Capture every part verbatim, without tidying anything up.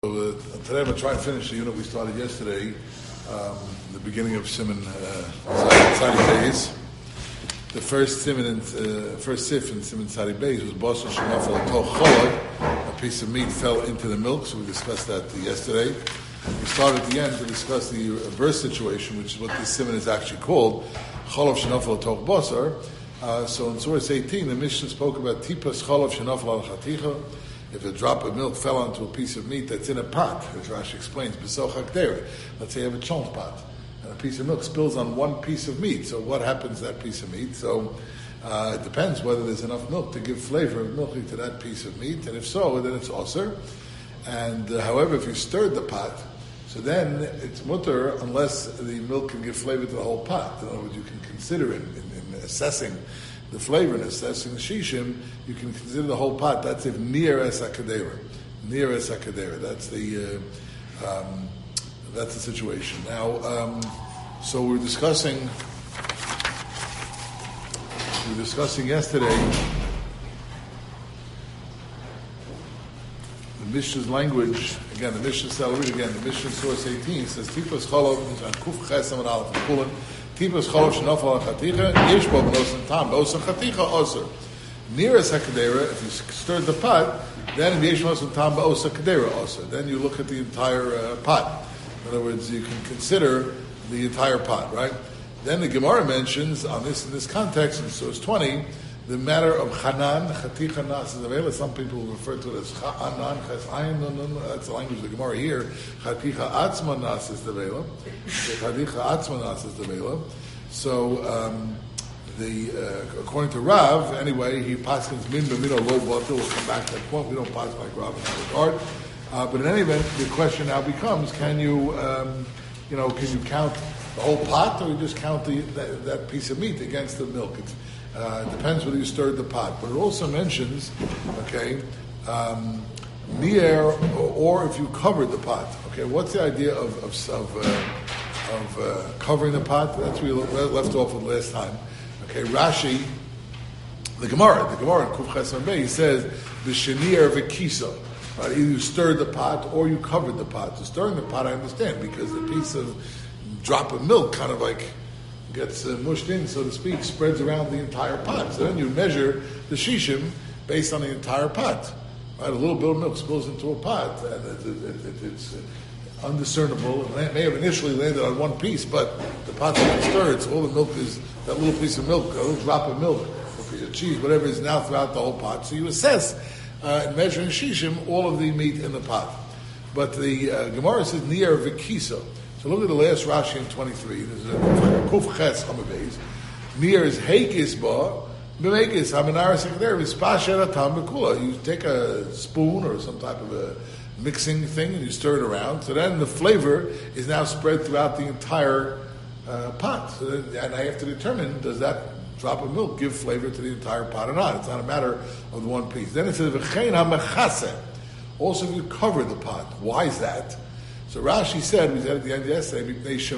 So, uh, today I'm going to try and finish the unit we started yesterday, um, the beginning of Siman uh, Sadi Beis. The first Siman in, uh, first Sif in Siman Sadi Beis was Basar Shenafel Toch Cholad. A piece of meat fell into the milk, so we discussed that yesterday. We started at the end to discuss the reverse situation, which is what this Siman is actually called, Cholav Shenafel Toch Basar. Uh, so in Surah eighteen, the Mishnah spoke about Tipas Cholav Shenafel Al Chaticha. If a drop of milk fell onto a piece of meat that's in a pot, as Rashi explains, b'soch hakdera. Let's say you have a chonk pot, and a piece of milk spills on one piece of meat. So what happens to that piece of meat? So uh, it depends whether there's enough milk to give flavor of milk to that piece of meat, and if so, then it's osir. And uh, however, if you stirred the pot, so then it's mutter unless the milk can give flavor to the whole pot. In other words, you can consider in, in, in assessing the flavor and assessing the shishim, you can consider the whole pot. That's if near es hakadera, near es hakadera. That's the uh, um, that's the situation. Now, um, so we're discussing we were discussing yesterday the Mishnah's language. Again, the Mishnah. I'll read again. The Mishnah source eighteen says Tipas Cholov on Kuf Ches Amar Aleph Kulin. Tipas Cholov Shenafel Al Chaticha Yesh Bo B'Nosan Tam B'Osan Chaticha Osir. Nearest Hakadera, if you stirred the pot, then Yesh B'Nosan Tam B'Osan Kadera Osir. Then you look at the entire uh, pot. In other words, you can consider the entire pot, right? Then the Gemara mentions on this in this context in source twenty the matter of Chanan Chaticha Nas Zavela. Some people refer to it as Chanan Ches Ayin. No, no, no. That's the language of the Gemara here. Chaticha Atzma Nas Zavela. Chaticha Atzma Nas Zavela. So um, the uh, according to Rav, anyway, he paskins min b'mino low batel. We'll come back to that point. We don't pass like Rav in that regard. Uh, but in any event, the question now becomes: Can you, um, you know, can you count the whole pot, or you just count the, that, that piece of meat against the milk? It's, Uh, it depends whether you stirred the pot. But it also mentions, okay, um, near, or, or if you covered the pot. Okay, what's the idea of of, of, uh, of uh, covering the pot? That's what we left off with last time. Okay, Rashi, the Gemara, the Gemara in Kuf Ches Amar, he says, B'shenir v'kiso. Right, either you stirred the pot or you covered the pot. So stirring the pot, I understand, because the piece of drop of milk kind of like gets uh, mushed in, so to speak, spreads around the entire pot. So then you measure the shishim based on the entire pot. Right, a little bit of milk spills into a pot, and it, it, it, it's undiscernible. It may have initially landed on one piece, but the pot's been stirred, so all the milk is that little piece of milk, a little drop of milk, or a piece of cheese, whatever is now throughout the whole pot. So you assess uh, in measuring shishim all of the meat in the pot. But the uh, Gemara says near vikiso. So look at the last Rashi in twenty-three. There's a Kuf Ches Amar Beis. Near is Heikis Ba, B'Meikis Hamenar Sekder V'Spasher Atam B'Kula. You take a spoon or some type of a mixing thing and you stir it around. So then the flavor is now spread throughout the entire uh, pot. So then, and I have to determine, does that drop of milk give flavor to the entire pot or not? It's not a matter of the one piece. Then it says V'chein HaMechaseh. Also, if you cover the pot, why is that? So Rashi said, we said at the end yesterday,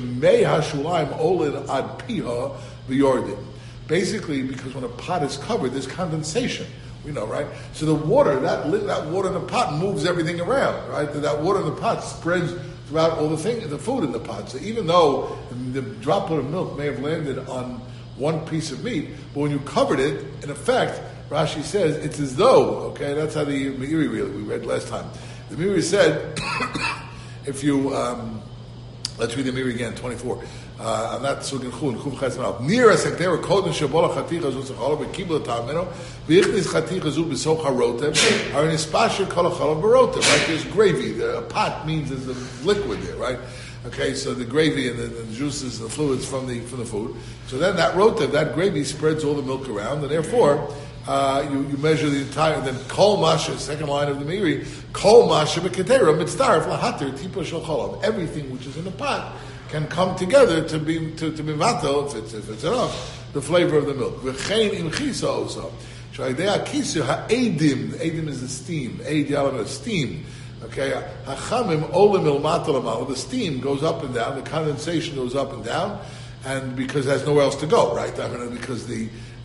basically, because when a pot is covered, there's condensation. We know, right? So the water, that that water in the pot moves everything around, right? That water in the pot spreads throughout all the thing, the food in the pot. So even though the droplet of milk may have landed on one piece of meat, but when you covered it, in effect, Rashi says it's as though, okay, that's how the Meiri really we read last time. The Meiri said. If you, um, let's read the Meiri again, twenty-four. Uh, I'm not sugin chun, chum chas manal. Near a sekter, kodin shabola chaticha zu tzachalo, bekibla tameno, v'yichnis chaticha zu b'soch harotem, har nispasher kol hachalav barotem, right? There's gravy. The, a pot means there's a liquid there, right? Okay, so the gravy and the, the juices, the fluids from the from the food. So then that rotem, that gravy spreads all the milk around, and therefore, Uh, you, you measure the entire, then kol masha, second line of the Meiri, kol masha b'kedera mitzdarf lahater tipa shel cholav. Everything which is in the pot can come together to be to, to be vatel, if it's if it's enough, the flavor of the milk. V'chein im chisa also. Sh'aydei akisu ha'edim. Edim is the steam. Eid yalam is steam. Okay, hachamim olim ilmata l'mal. The steam goes up and down. The condensation goes up and down, and because there's nowhere else to go, right? I mean, because the You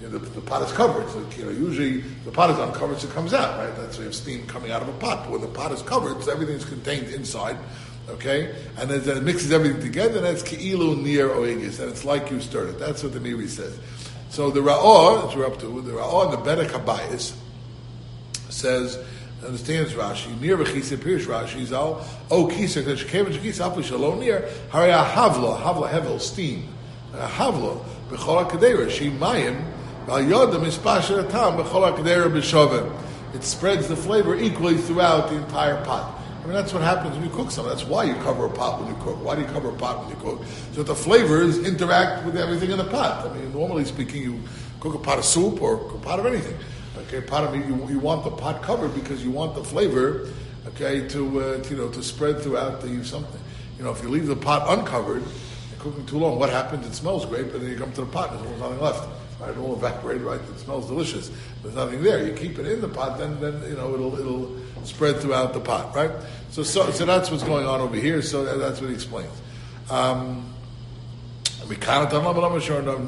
and the, the pot is covered. So, you know, usually the pot is uncovered, so it comes out, right? That's why you have steam coming out of a pot. But when the pot is covered, so everything is contained inside, okay? And then, then it mixes everything together, and that's Ke'ilu Nir Oegis, and it's like you stirred it. That's what the Niri says. So the Ra'ah, that we're up to, the Ra'ah in the Bedek HaBayis says, understands Rashi, Nir V'chisa, Pirish Rashi, Zal, O Kisa, Keshkev V'chisa, Apu Shalom Nir, Hari Havla, Havla Hevel, steam, Havla, B'chol HaKadera, Shi Mayim, Val Yodam Ispasha Atam, B'chol HaKadera B'shovem. It spreads the flavor equally throughout the entire pot. I mean, that's what happens when you cook something. That's why you cover a pot when you cook. Why do you cover a pot when you cook? So that the flavors interact with everything in the pot. I mean, normally speaking, you cook a pot of soup or a pot of anything. Okay, pot of meat, you, you want the pot covered because you want the flavor, okay, to, uh, to, you know, to spread throughout the something. You know, if you leave the pot uncovered, you're cooking too long, what happens? It smells great, but then you come to the pot and there's nothing left. Right, it all evaporated, right? It smells delicious. There's nothing there. You keep it in the pot, then, then you know, it'll it'll spread throughout the pot, right? So, so, so that's what's going on over here. So that, that's what he explains. Um, we can't near We'll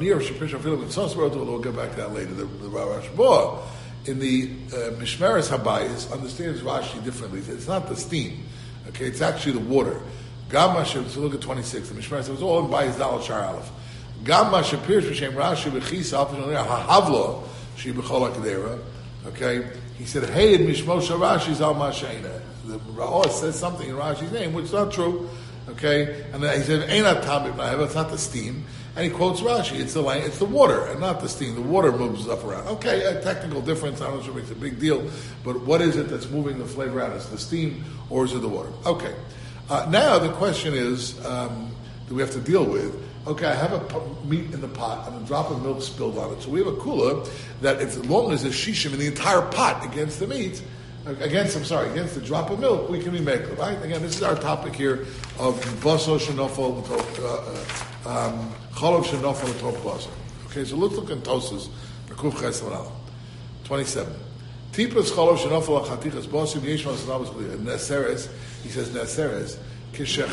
get back to that later. The, the Rashi in the uh, Mishmeres Habayis understands Rashi differently. It's not the steam, okay? It's actually the water. Gamma. So look at twenty-six. The Mishmeres was all in Bayis Dal Shar Aleph. Gamma Shapir Shem Rashi Bechisa Havlo She Bechol HaKadera. Okay, he said, "Hey, in Mishmoshe Rashi's Al Mashaina." The Ra'ah says something in Rashi's name, which is not true. Okay, and then he said, "Einat Tamib Na'eva." It's not the steam, and he quotes Rashi. It's the it's the water, and not the steam. The water moves up around. Okay, a technical difference. I'm not sure it makes a big deal, but what is it that's moving the flavor out? Is it the steam or is it the water? Okay. Uh, now the question is um, that we have to deal with. Okay, I have a p- meat in the pot and a drop of milk spilled on it. So we have a kula that, if, as long as there's shishim in the entire pot against the meat, against, I'm sorry, against the drop of milk, we can be maker, right? Again, this is our topic here of baso shenofal cholov shenofal l'tov baso. Okay, so let's look in Tosas, Kuf Ches L'Alam, twenty-seven. Tipas cholov shenofal l'chatichas basim yeshma s'navas neseres. He says neseres. Where is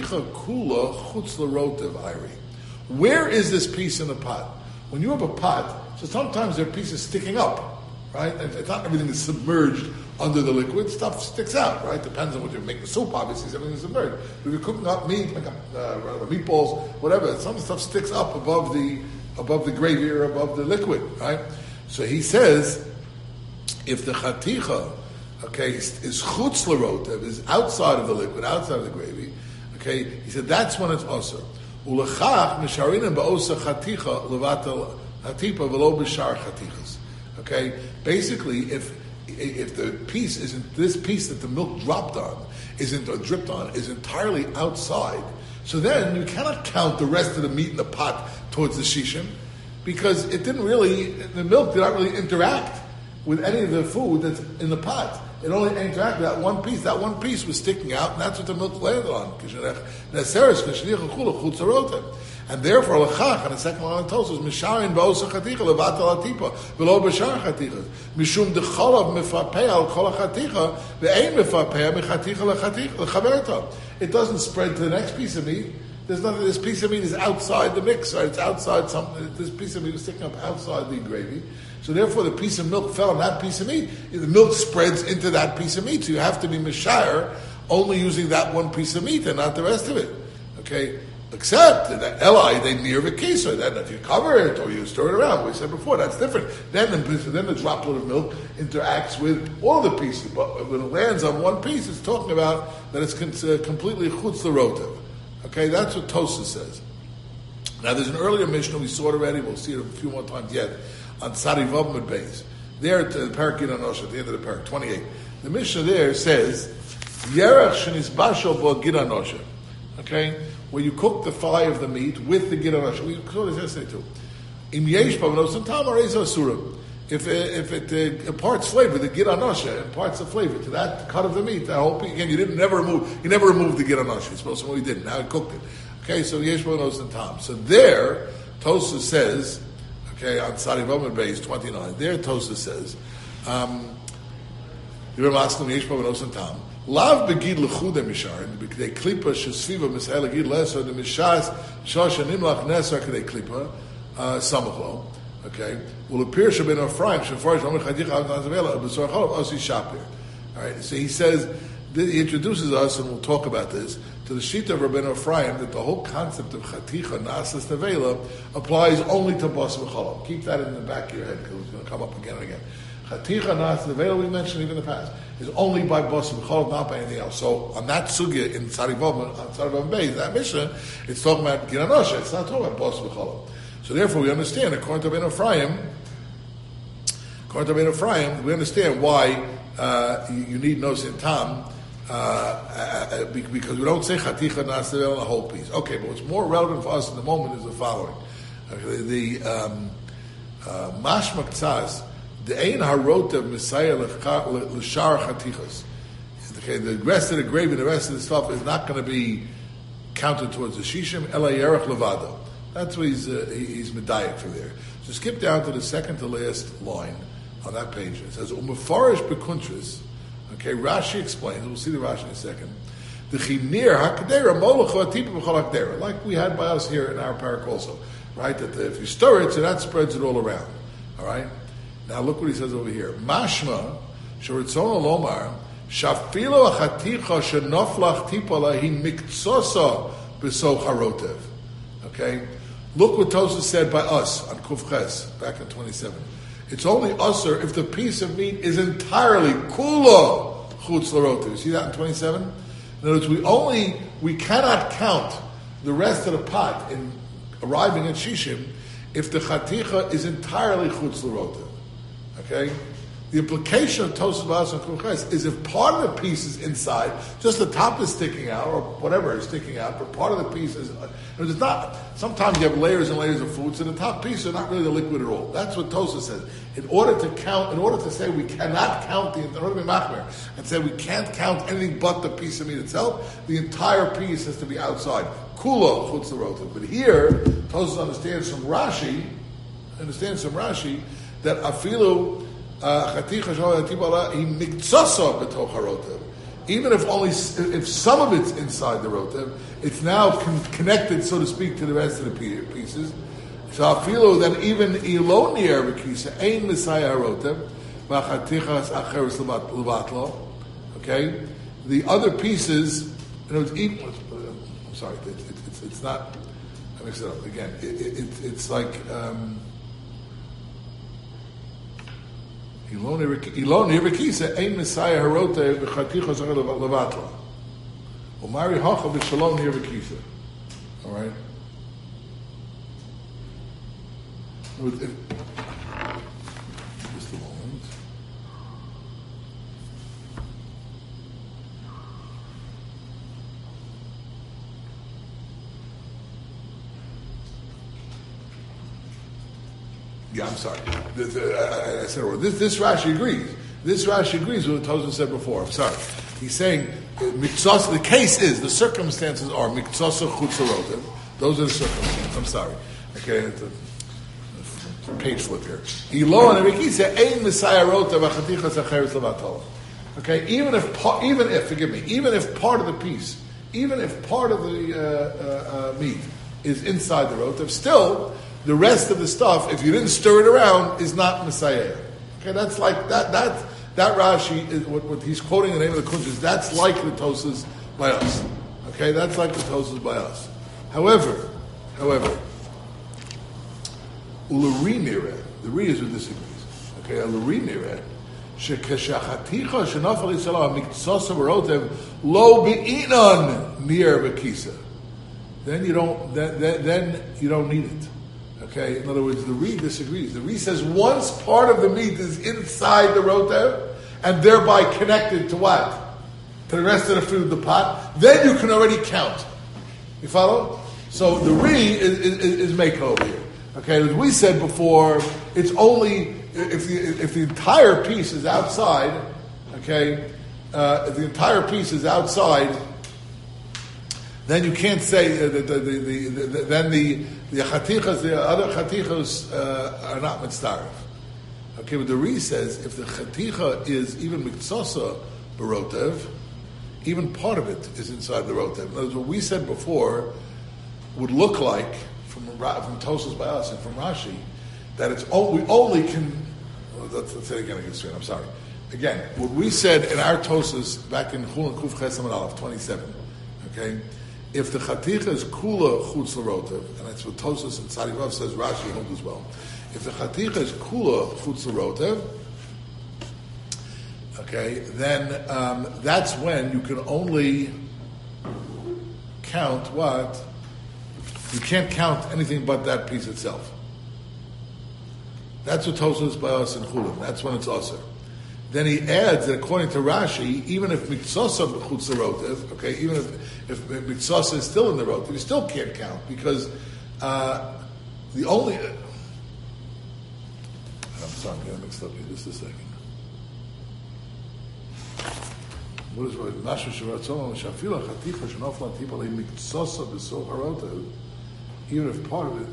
this piece in the pot? When you have a pot, so sometimes there are pieces sticking up, right? It's not everything is submerged under the liquid. Stuff sticks out, right? Depends on what you're making. Soup, obviously, everything is submerged. If you're cooking up meat, like uh, meatballs, whatever, some stuff sticks up above the above the gravy or above the liquid, right? So he says, if the chaticha, okay, is chutz l'rotev, is outside of the liquid, outside of the gravy. Okay, he said that's when it's osur. Ulechach misharinam ba'osa chaticha levatel hatipa v'lo b'shar chatichas. Okay, basically, if if the piece isn't this piece that the milk dropped on isn't or dripped on is entirely outside, so then you cannot count the rest of the meat in the pot towards the shishim because it didn't really the milk did not really interact with any of the food that's in the pot. It only interacted with that one piece. That one piece was sticking out, and that's what the milk landed on. And therefore, lechach, and the second line of Tosas, misharin ba'osa chaticha levatal hatipa v'lo b'shar chatichas mishum decholav mefapeh al kol chaticha ve'ein mefapeh mechaticha lechaverta. It doesn't spread to the next piece of meat. There's nothing. This piece of meat is outside the mix. Right? It's outside something. This piece of meat is sticking up outside the gravy. So therefore, the piece of milk fell on that piece of meat. The milk spreads into that piece of meat. So you have to be mishayar only using that one piece of meat and not the rest of it. Okay. Except that Eli, they near the kisa. Then if you cover it or you stir it around, we said before, that's different. Then the, then the droplet of milk interacts with all the pieces. But when it lands on one piece, it's talking about that it's completely chutz l'rotev. Okay, that's what Tosas says. Now there's an earlier Mishnah, we saw it already, we'll see it a few more times yet, on Tzadi Vav Mud Beis. There at the Parak Gid Anosha, at the end of the Parak, twenty-eight. The Mishnah there says, Yerach shenisbashal bo Gid Anosha. Okay? Where you cook the thigh of the meat with the Gid Anosha. We saw this yesterday too. Im yesh b'v'nosim tam arezo asurim. If it, if it uh, imparts flavor, the Gid Anosha imparts the flavor to that cut of the meat. That whole piece, again, you didn't never remove, you never removed the Gid Anosha. You're supposed to, well, you didn't. Now you cooked it. Okay, so yesh b'v'nosim tam. So there, Tosas says, okay, on Tzadi Vav Beis twenty-nine, there Tosas says, um, Lav begid lechuda misharim b'kdei klipa shesviva mishael legid leser the mishas shosha nimlach neser kdei klipa samachlo Okay, will appear Shabin Ephraim Shafarish Omer Chaticha Avnazavela B'Sor Cholov Osi Shapir. All right, so he says he introduces us, and we'll talk about this, to the Shita of Rabbeinu Ephraim that the whole concept of Chaticha Nasas Tevela applies only to Bas V'Cholov. Keep that in the back of your head because it's going to come up again and again. Chaticha Nasas Tevela, we mentioned even in the past, is only by Bas V'Cholov, not by anything else. So on that sugya in Tzarivov, on Tzarivov Beis, that mission, it's talking about Giranosha. It's not talking about Bas V'Cholov. So therefore, we understand according to Rabbeinu Ephraim, according to Rabbeinu Ephraim, we understand why uh, you, you need Nos in Tam. Uh, uh, because we don't say Chaticha Nasel on the whole piece. Okay, but what's more relevant for us in the moment is the following. Okay, the um, uh, Mashma K'tzaz, the Ein Harotav Messiah L'Shar Chatichas. Okay, the rest of the gravy, the rest of the stuff is not going to be counted towards the Shishim, Ela Yerech Levado. That's what he's, uh, he, he's medayik for there. So skip down to the second to last line on that page. It says, Umefarish Bekuntris. Okay, Rashi explains, we'll see the Rashi in a second. The Chinir HaKadera Moloch Atipa B'chol HaKadera, like we had by us here in our parak also, right? That the, if you stir it, so that spreads it all around. All right? Now look what he says over here. Mashma, Shoritzon Lomar, Shafilo HaChaticha Shenoflach Tipa Lahi Miktsosa B'so Charotev. Okay? Look what Tosfos said by us on Kuf Ches, back in twenty-seven. It's only usher if the piece of meat is entirely kula chutz l'rotev. You see that in twenty-seven? In other words, we only, we cannot count the rest of the pot in arriving at shishim if the chaticha is entirely chutz l'rotev. Okay? The implication of Tosfos Ba'as and Kuches is if part of the piece is inside, just the top is sticking out, or whatever is sticking out, but part of the piece is, it's not, sometimes you have layers and layers of food, so the top piece are not really the liquid at all. That's what Tosfos says. In order to count, in order to say we cannot count the, in order to be machmer, and say we can't count anything but the piece of meat itself, the entire piece has to be outside. Kula chutz l'rotev. But here, Tosfos understands from Rashi, understands from Rashi, that afilu, Uh, even if only if some of it's inside the rotev, it's now con- connected, so to speak, to the rest of the pieces. So I feel that even ilonier v'kisa ein messiah rotev v'chatichas acheres levatlo. Okay, the other pieces, you know, it's even, I'm sorry, it, it, it's, it's not. I mix it up again. It, it, it, it's like. Um, Ilon Irikisa, Ein Messiah Harote, V'chaticha Zara Levatla. Umari Hacha B'Shalom Irikisa. All right? With, if, just a moment. Yeah, I'm sorry. This, uh, I said this. This Rashi agrees. This Rashi agrees with what Tosfos said before. I'm sorry. He's saying miktsas. The case is the circumstances are miktsasa chutz l'rotev. Those are the circumstances. I'm sorry. Okay, it's a, it's a page flip here. Ilo and Rikisa ein messiah rotev achatichas acheres levatol. Okay, even if part, even if forgive me, even if part of the piece, even if part of the uh, uh, uh, meat is inside the rotev, still. The rest of the stuff, if you didn't stir it around, is not Messiah. Okay, that's like that. That that Rashi is what, what he's quoting the name of the Kuntres. That's like the Tosfos by us. Okay, that's like the Tosfos by us. However, however, Ulari Nireh, the Re is who disagrees. Okay, Ulari Nireh, shekeshachaticha shenafal yisrael miktsasa v'rotev lo be'inon nir v'kisa. Then you don't. Then, then, then you don't need it. Okay, in other words, the Re disagrees. The Re says once part of the meat is inside the rotev and thereby connected to what? To the rest of the food, the pot, then you can already count. You follow? So the Re is, is, is make over here. Okay, as we said before, it's only if the if the entire piece is outside. Okay, uh, if the entire piece is outside, then you can't say uh, that the, the, the, the, the then the the chatichas, the other chatichas uh, are not mitzdarif. Okay, but the Re says if the chaticha is even miktsasa barotev, even part of it is inside the rotev. In other words, what we said before would look like from from Tosfos by us and from Rashi that it's only, we only can, well, let's, let's say it again, again, I'm sorry. Again, what we said in our Tosas back in Chulin Kuf Chesam and Aleph, twenty-seven, okay, if the Chaticha is Kula Chutz L'Rotev, and that's what Tosas and Tzadivav says, Rashi holds as well. If the Chaticha is Kula Chutz L'Rotev, okay, then um, that's when you can only count what? You can't count anything but that piece itself. That's what Tosas by us in Chulin. That's when it's Aser. Then he adds that according to Rashi, even if Mitzasa Chutz L'Rotev, okay, even if, if Mitzasa is still in the Rotev, you still can't count because uh, the only... Uh, I'm sorry, I'm getting mixed up here. Just a second. What is it? Masha Shiratzon Shafila Chaticha Shenofla Tipa Le Mitzasa B'Soch HaRotev, even if part of it.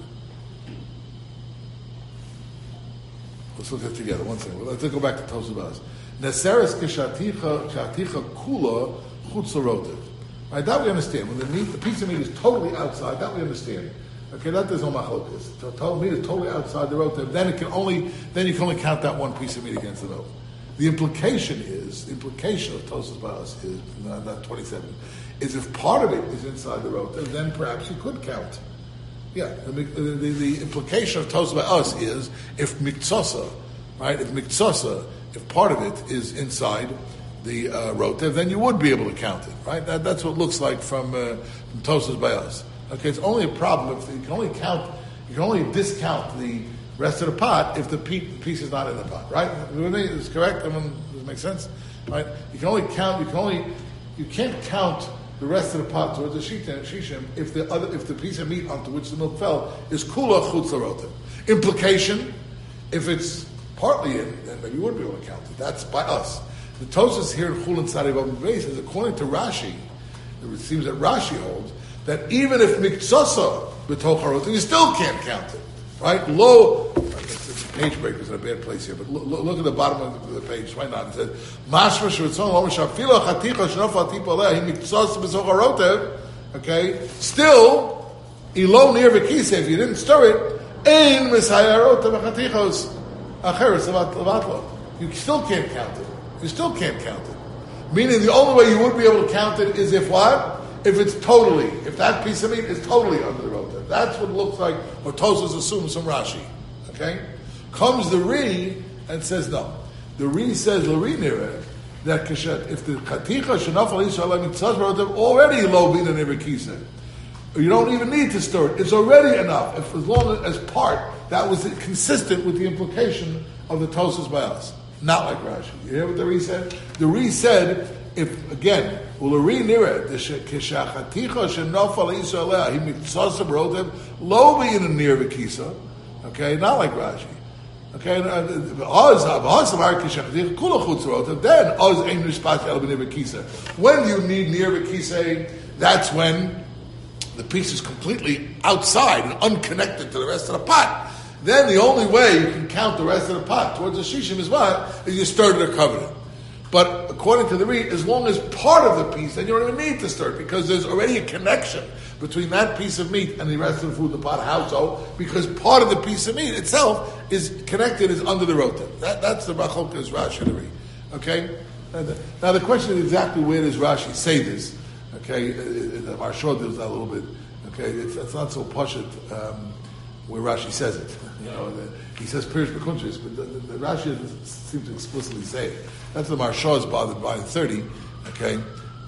Let's look at it together. One second. Let's go back to Tosas Bas. Neseres Kishaticha Chaticha Kula Chutz L'Rotev. Right, that we understand. When the meat, the piece of meat is totally outside, that we understand. Okay, that there's no machlokas. So total meat is totally outside the rotev. Then it can only, then you can only count that one piece of meat against the rotev. The implication is, the implication of Tosas Bas is, not, not twenty-seven, is if part of it is inside the rotev, then perhaps you could count. Yeah, the, the, the implication of Tosas Bas is if miktsasa, right? If miktsasa, if part of it is inside the uh, rotev, then you would be able to count it, right? That, that's what it looks like from, uh, from Tosas Bas. Okay, it's only a problem if you can only count, you can only discount the rest of the pot if the piece is not in the pot, right? Is correct? I mean, does it make sense? Right? You can only count. You can only, you can't count the rest of the pot towards the shishim if the other, if the piece of meat onto which the milk fell is kula chutz l'rotev. Implication: if it's partly in, then maybe you would be able to count it. That's by us. The Tosas here in Chulin Tzadi Bavim Beis says, according to Rashi, it seems that Rashi holds that even if miktsasa b'toch harotev, you still can't count it, right? Low, it's a page break is in a bad place here, but look, look at the bottom of the page right now. It says, "Mashma shuritzon lo mishafila chaticha shenofal tipa aleh hi miktsasa b'toch harotev." Okay, still ilo near v'kisa. If you didn't stir it, ein misayarotev chatichos acheres levatlo. You still can't count it. You still can't count it. Meaning, the only way you would be able to count it is if what? If it's totally, if that piece of meat is totally under the rotev. That's what it looks like, or Tosas assumes from Rashi. Okay? Comes the Ri and says no. The Ri says, L'Ri nireh, that if the Chaticha Shenafal Yisrael Mitzvah rotev already low bin and Erekisa. You don't even need to stir it. It's already enough. If as long as part, that was consistent with the implication of the Tosas by us. Not like Rashi. You hear what the Ri said? The Ri said, if, again, Ulari nireh, the Keshachaticha Shenofal Yisrael, he mitzvah rotev, lo be in a near v'kisa. Okay, not like Rashi. Okay, Oz, Oz Amar Keshachaticha, Kula Chutz rotev, then Oz ein Rishpat El B'nei v'kisa. When you need near v'kisa, that's when the piece is completely outside and unconnected to the rest of the pot. Then the only way you can count the rest of the pot towards the shishim is what? Is you stir it or cover it. But according to the Ri, as long as part of the piece, then you don't even need to stir it because there's already a connection between that piece of meat and the rest of the food in the pot. How so? Because part of the piece of meat itself is connected, is under the rotev. That, that's the Racholkas Rashi and the Ri. Okay? Now the question is exactly where does Rashi say this? Okay? The Marshal does that a little bit. Okay? It's, it's not so pashut um, where Rashi says it. You know, the, he says Pirish B'Kuntres, but the, the, the Rashi doesn't seem to explicitly say it. That's the Marshal is bothered by in thirty. Okay,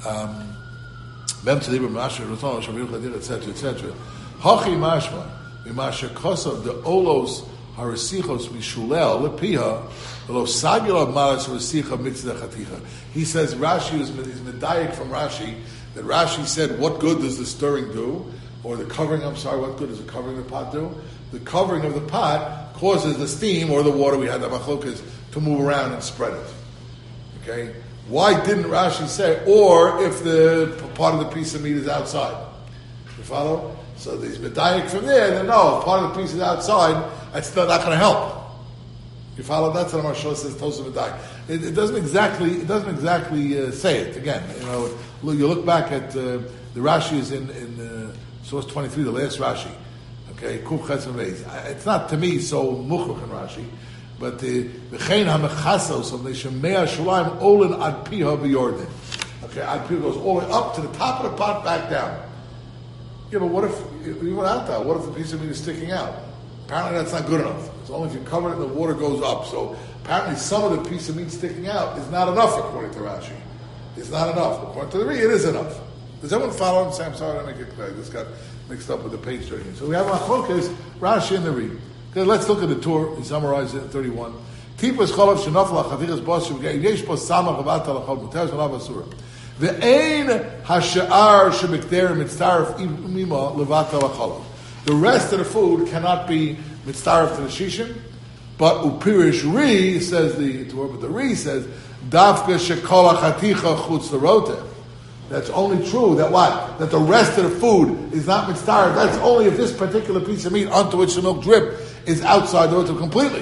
Mem Tzadibur Masher Roton Shavir Chadir et cetera et cetera. Hachi Mashma Mimasher Kosav the Olos Harasichos Mishulel Lepiha Lo Sagila Malas Harasicha Mitzvah Chaticha. He says Rashi is is medayik from Rashi that Rashi said, what good does the stirring do, or the covering? I'm sorry, what good does the covering of the pot do? The covering of the pot causes the steam or the water we had the machlokas to move around and spread it. Okay, why didn't Rashi say, or if the part of the piece of meat is outside? You follow? So there's medayik from there. Then no, if part of the piece is outside, that's still not going to help. You follow? That's what Marshal says. Tosa medayik. It, it doesn't exactly. It doesn't exactly uh, say it. Again, you know, look, you look back at uh, the Rashi is in in uh, source twenty-three, the last Rashi. Okay, Kuf Chesem Beis. It's not to me so muchach in Rashi, but the v'chein hamechasos of the Shemei Shulaim olin ad piha v'yordin. Okay, ad piha goes all the way up to the top of the pot, back down. Yeah, but what if you went out there? What if the piece of meat is sticking out? Apparently, that's not good enough. It's only if you cover it and the water goes up. So apparently, some of the piece of meat sticking out is not enough according to Rashi. It's not enough according to the Ri. It is enough. Does everyone follow him? Say, I'm sorry, I make it clear. I just got mixed up with the page turning. So we have Machlokas, Rashi and the Ri. Okay, let's look at the tour. He summarized it in thirty-one. Tipas cholav shenafla chatichas boshev yesh po samach avat alachol muteres v'lav asura. Ve'ein hasha'ar shebekder mitzaref imima levat alachol. The rest of the food cannot be mitzaref to the shishim, but upirish ri says the Torah, but the ri says davka shekol chaticha chutz l'rotev. That's only true that what? That the rest of the food is not mitzaref. That's only if this particular piece of meat onto which the milk drip is outside the rotev completely.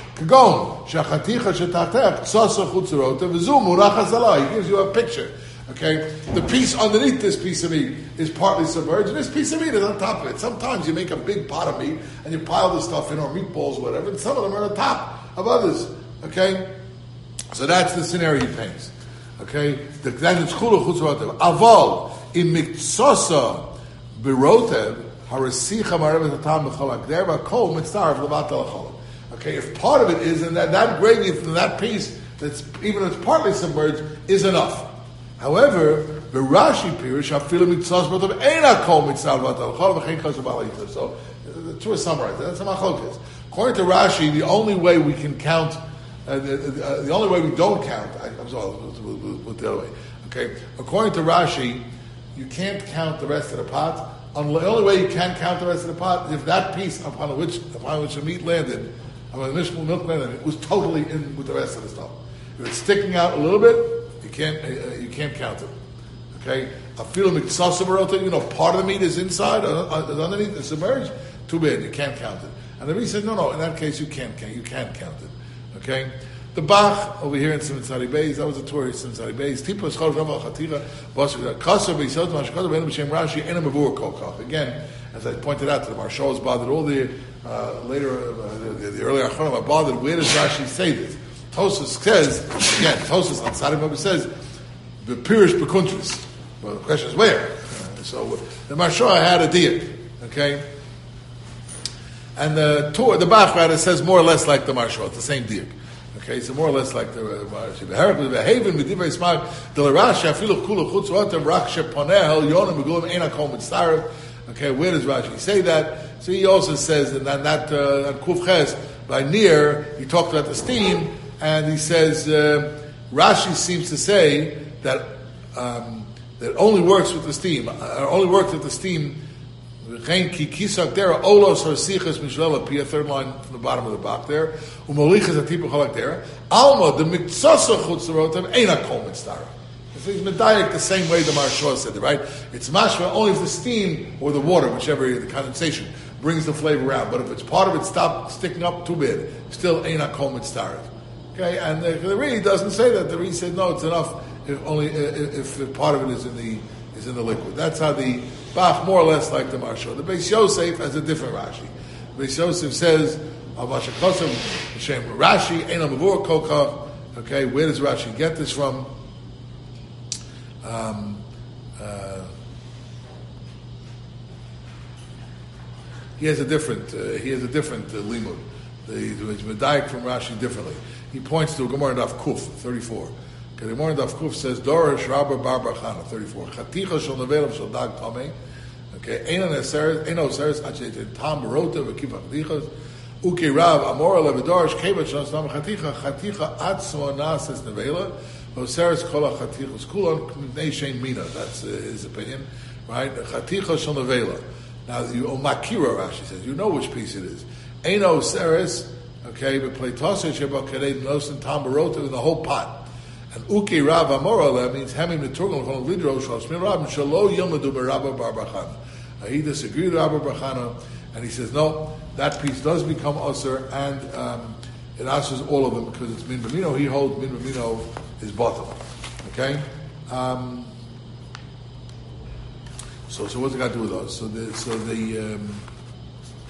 Kagon shachaticha shetatech tzosa chutz l'rotev v'zu murach hasalah. He gives you a picture. Okay, the piece underneath this piece of meat is partly submerged, and this piece of meat is on top of it. Sometimes you make a big pot of meat and you pile this stuff in, or meatballs, or whatever, and some of them are on top of others. Okay, so that's the scenario he paints. Okay, then it's chulu chutz rotev. Aval in mikzosa birotev harasicha marevet hatam b'cholak derva kol mitzaref levat alachol. Okay, if part of it is, and that, that gravy from that piece, that's even if it's partly submerged, is enough. However, the Rashi Pirish afilu mitzvos b'tov eina kol mitzvah v'tal v'chein chashav b'alayitah. So the Torah summarized. That's a machlokes. According to Rashi, the only way we can count, uh, the, uh, the only way we don't count. I, I'm sorry, we'll, we'll, we'll the other way. Okay, according to Rashi, you can't count the rest of the pot. The only way you can count the rest of the pot is if that piece upon which upon which the meat landed, upon the milk landed, it was totally in with the rest of the stuff. If it's sticking out a little bit, you can't uh, you can't count it. Okay, I feel a you know, part of the meat is inside, uh, underneath, it's submerged. Too bad, you can't count it. And the Rebbe said, no, no, in that case you can't count. You can't count it. Okay, the Bach over here in Simon Sari Beis, that was a tour in Simon Sari Beis. Tipos chol rava chatira basur kasser beisot mashkot ben b'shem Rashi ena mavur kol kach. Again, as I pointed out to the Maharsha was bothered all the uh, later uh, the, the earlier Achronim are bothered. Where does Rashi say this? Tosfos says, again, Tosfos on Sadim Rabbi says, the Pirish Bekuntris. Well, the question is where? Uh, so the Maharsha had a diak, okay? And the Torah, the Bach rather says more or less like the Maharsha, it's the same diak. Okay, so more or less like the Maharsha. The Herab, the Haven, the Divrei Smag, the Rashi, afilu kula chutz rotem, rak sheponeh, hel yonim, begulim, ena kol mitzaref. Okay, where does Rashi say that? So he also says that on that, uh, Kuf Ches, by near, he talked about the steam, and he says, uh, Rashi seems to say that um, that only works with the steam, uh, only works with the steam. Third line from the bottom of the box there. Alma the mitzasa chutz rotem eina kol mitzvah. So he's medayik the same way the Maharsha said it, right? It's mashma only if the steam or the water, whichever the condensation, brings the flavor out. But if it's part of it stopped sticking up too bad, still eina kol mitzvah. Okay, and the, the Ri doesn't say that. The Ri said no, it's enough if only if, if part of it is in the is in the liquid. That's how the Bach more or less like the Maharsha. The Beis Yosef has a different Rashi. Beis Yosef says Avashakosem Hashem Rashi Eina Mavur Kolka. Okay, where does Rashi get this from? Um, uh, he has a different uh, he has a different uh, limud. The it's medayik from Rashi differently. He points to Gemara Daf Kuf thirty-four. Okay, the Gemara Daf Kuf says Dorish Rabba Bar Bar Chana thirty-four. Chaticha shel nevelav shel dag tamei. Okay, Eino Neseres Eino Seres Achet Tam Barota v'Kiva Chatichas. Uke Rav Amora Levedorish Keva Shel Stam Chaticha Chaticha Atzmo Nases Nevela. Oseres Kol Chatichas Kulon Knei Shein Mina. That's uh, his opinion, right? Chaticha shel nevela. Now you Makira Rashi says you know which piece it is. Eino Seres. Okay, but Plaitosha Sheba Kadei Nosen Tam Barota in the whole pot. And Uke Rav Amora means Hemi Miturgal Chol Lidro Shal Shmir Rab Shalo Yomadu Barabba Bar Bachana. He disagreed with Rabba Bachana, and he says no, that piece does become Osir, and um, it answers all of them because it's Min Bamino. He holds Min Bamino is bottom. Okay, um, so so what's it got to do with us? So the so the um,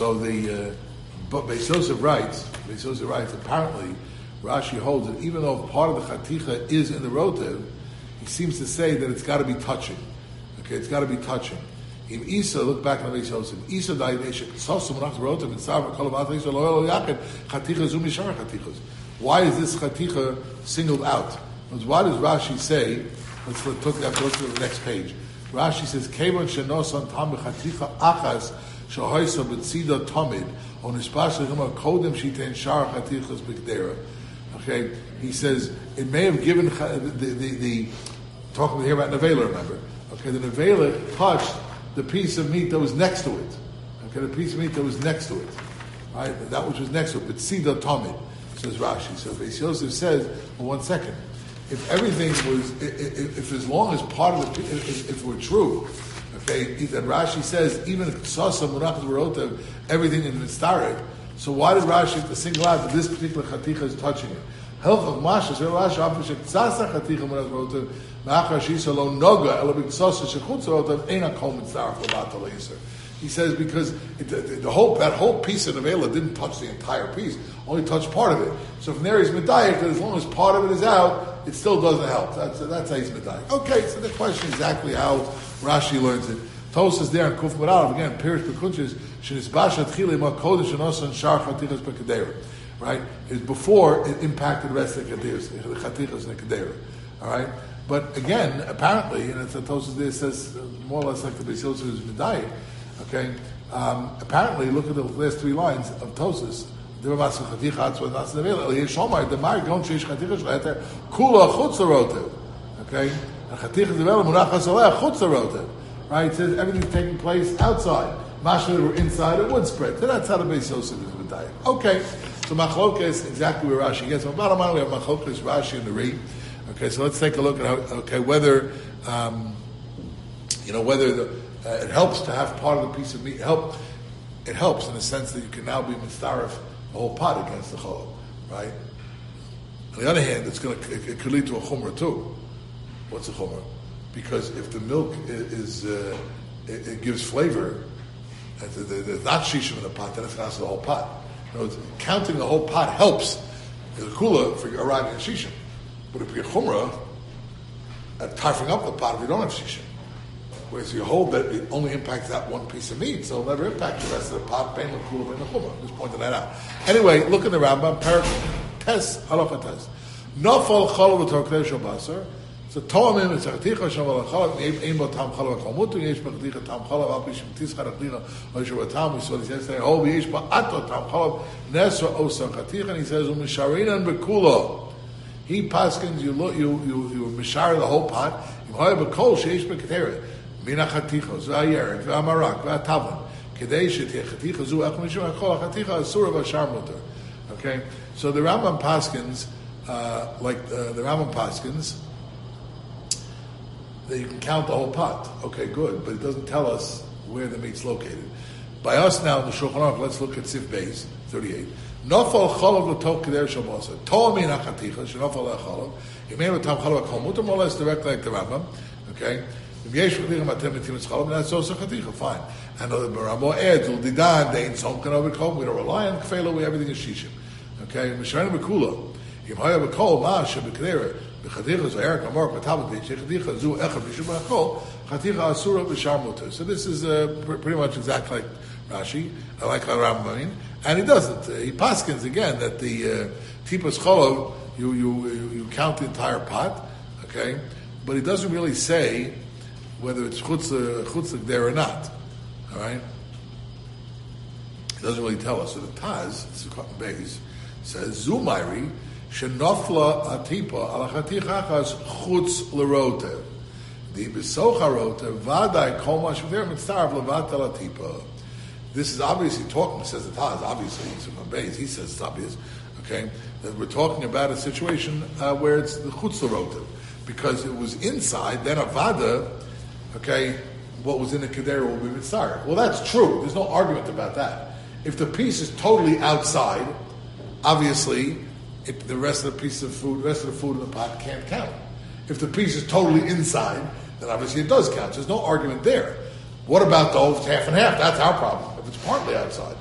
So the, uh, but Beis Yosef writes, Beis Yosef writes, apparently, Rashi holds that even though part of the chaticha is in the rotev, he seems to say that it's got to be touching. Okay, it's got to be touching. In Isa, look back on the Beis Yosef. Isa daidesha ksosum nach rotev and savar kolavat Isa loyal yakid chaticha zu mishar chatichas. Why is this chaticha singled out? Why does Rashi say? Let's look, let's go to the next page. Rashi says, "Kevon shenosan tam chaticha achas shahoysa b'tzida tamid on ispashli chama kodem shitein shar chatichas b'kdera." Okay, he says it may have given the the, the, the talking here about nevela. Remember, okay, the nevela touched the piece of meat that was next to it. Okay, the piece of meat that was next to it, right? That which was next to it, but tzida tamid, says Rashi. So Beis Yosef says, well, one second. If everything was, if, if as long as part of the, if, if it were true, okay, that Rashi says even if Sasa Munachas Barotav, everything in the Mitzarek, so why did Rashi have to single out that this particular chaticha is touching it? Helchach Masha, so Rashi Apishet Tzasa chaticha Munachas Barotav, Ma'achar Shisa Lo Noga, Elabik Sasa Shechutz Barotav, Eina Kol Mitzarek Labat Al Yisr. He says because it, the, the whole that whole piece of the Nevela didn't touch the entire piece, only touched part of it. So from there he's medayik that as long as part of it is out, it still doesn't help. That's that's how he's medayik. Okay, so the question is exactly how Rashi learns it. Tos is there in Kuf Marav again. Pirish Bekunches shenisbashat chile ma kodesh shenosan shar chatichas bekadera. Right, it's before it impacted the rest of the kadiras, the chatichas and the kadera. All right, but again, apparently, and it's a Tos there says more or less like the Beis Yosef is medayik. Okay, um, apparently, look at the last three lines of Tosas. Okay, right? It says everything's taking place outside. Mashma were inside, it would spread. So that's how the Beis Yosef is medayik. Okay, so Machlokes is exactly where Rashi gets. So bottom line, we have Machlokes, Rashi, and the Ri. Okay, so let's take a look at how. Okay, whether um, you know whether the Uh, it helps to have part of the piece of meat. Help, it helps in the sense that you can now be mitzaref the whole pot against the chol, right? On the other hand, it's going to it, it could lead to a chumrah too. What's a chumrah? Because if the milk is, is uh, it, it gives flavor, there's not shishim in the pot, then it's not the whole pot. In other words, counting the whole pot helps. There's a kula for arriving at shishim, but if you're chumrah, at tarfing up the pot if you don't have shishim. Whereas you hold that it only impacts that one piece of meat, so it'll never impact the rest of the pot. Pain and cool and the chumah. Just pointing that out. Anyway, look in the Rambam. Parak tes halacha tes. Nafal chalav v'torkei shabasar. So toamim it's chaticha shamal chalav ein bo tam chalav kol yesh b'chaticha tam chalav al pi shemtis charachlicha oishu v'tam. We saw this yesterday. Hol yesh ba'ato tam chalav nesra osa chaticha. And he says umisharinan b'kulo. He paskins you look you you you mishar the whole pot. You have a kol sheish b'kateret. Mina chatichos, v'ayeret, v'amarak, v'atavan. Kedei sheteh chaticha zu ech mishum achol chaticha asura v'ashar mutar. Okay, so the Rambam paskins, uh, like uh, the Rambam paskins, that you can count the whole pot. Okay, good, but it doesn't tell us where the meat's located. By us now in the Shulchan Aruch, let's look at Sif Beis thirty-eight. Nofal chalav l'tok keder shabasa. Tol mina chaticha shenofal l'chalav. Yimei l'tam chalav kol mutar, more or less directly like the Rambam. Okay. That's also chaticha, fine. And the Ramo adds, we don't rely on kfela, we everything is shishim. Okay, Mishraina Bekula. If I have a kol, ma, shebeknera, bechaticha, so Eric, Amor, Patabat, chaticha, zu, echad, mishum, achol, chaticha, asura, b'shar mutar. So this is uh, pr- pretty much exactly like Rashi, I like how Rambam mean. And he doesn't. Uh, he paskins again that the uh, tipas cholov, you, you, you, you count the entire pot, okay? But he doesn't really say whether it's chutz chutzlik there or not. All right? It doesn't really tell us. So the Taz, it's a cotton base, says, Zumairi, shenofla atipa ala chaticha achas chutz l'rotev. The besocha rotev, vadai kol ma shveder mitzarav levatel atipa. This is obviously talking, says the Taz, obviously, he's from base, he says it's obvious, okay, that we're talking about a situation uh, where it's the chutz l'rotev. Because it was inside, then avada, okay, what was in the kedera will be mitzarek. Well, that's true. There's no argument about that. If the piece is totally outside, obviously, it, the rest of the piece of food, the rest of the food in the pot can't count. If the piece is totally inside, then obviously it does count. There's no argument there. What about the whole half and half? That's our problem. If it's partly outside,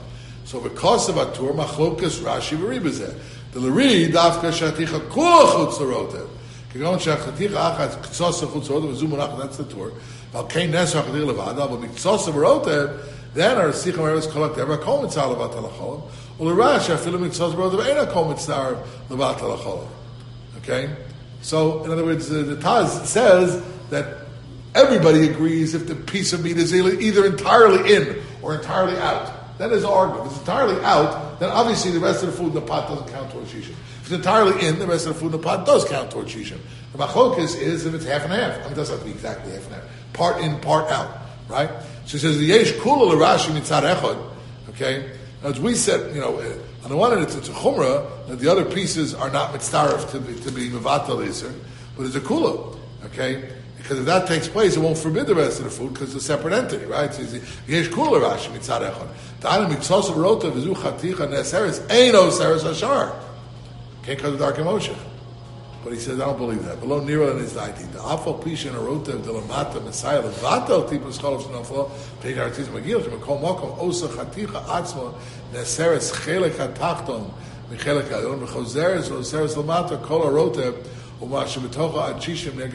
So because of Atur, Machlokas Rashi v'Ribazeh. The Lari Dafka Shaticha Kula Chutz L'Rotev. Kagon Shaticha Achas Ktsos Chutz L'Rotev V'Zu Munach. That's the Tur. Val Kein Nes Shaticha Levada. But Ktsos L'Rotev. Then our Sicham Eretz Kolak Debra Kol Mitzar Levat Halacholim. Or L'Rashi Afilu Ktsos L'Rotev Eina Kol Mitzar Levat Halacholim. Okay. So in other words, uh, the Taz says that everybody agrees if the piece of meat is either entirely in or entirely out. That is argument. If it's entirely out, then obviously the rest of the food in the pot doesn't count towards Shishim. If it's entirely in, the rest of the food in the pot does count towards Shishim. The machlokas is if it's half and half. I mean, it doesn't have to be exactly half and half. Part in, part out. Right? So he says, the yesh kula l'rashi mitzad echad. Okay? As we said, you know, on the one hand it's, it's a chumrah, and the other pieces are not mitzdaref to be, to be mevatel iser, but it's a kula. Okay? Because if that takes place, it won't forbid the rest of the food because it's a separate entity, right? So yesh kula Rashi mitzad echad. Ta'anim mitzos rota v'zu chaticha neseres eino seres hashar. Can't cut the dark emotion. But he says, I don't believe that. Below Nero and his deity. The afal pisha and rota of the lamata messiah levatel tipus chalav shnafla pei dartiz magil shemekol mokom osa chaticha atzma neseres chelek hatachton michelek hadon v'chozeres v'oseres lamata kol rota. The, the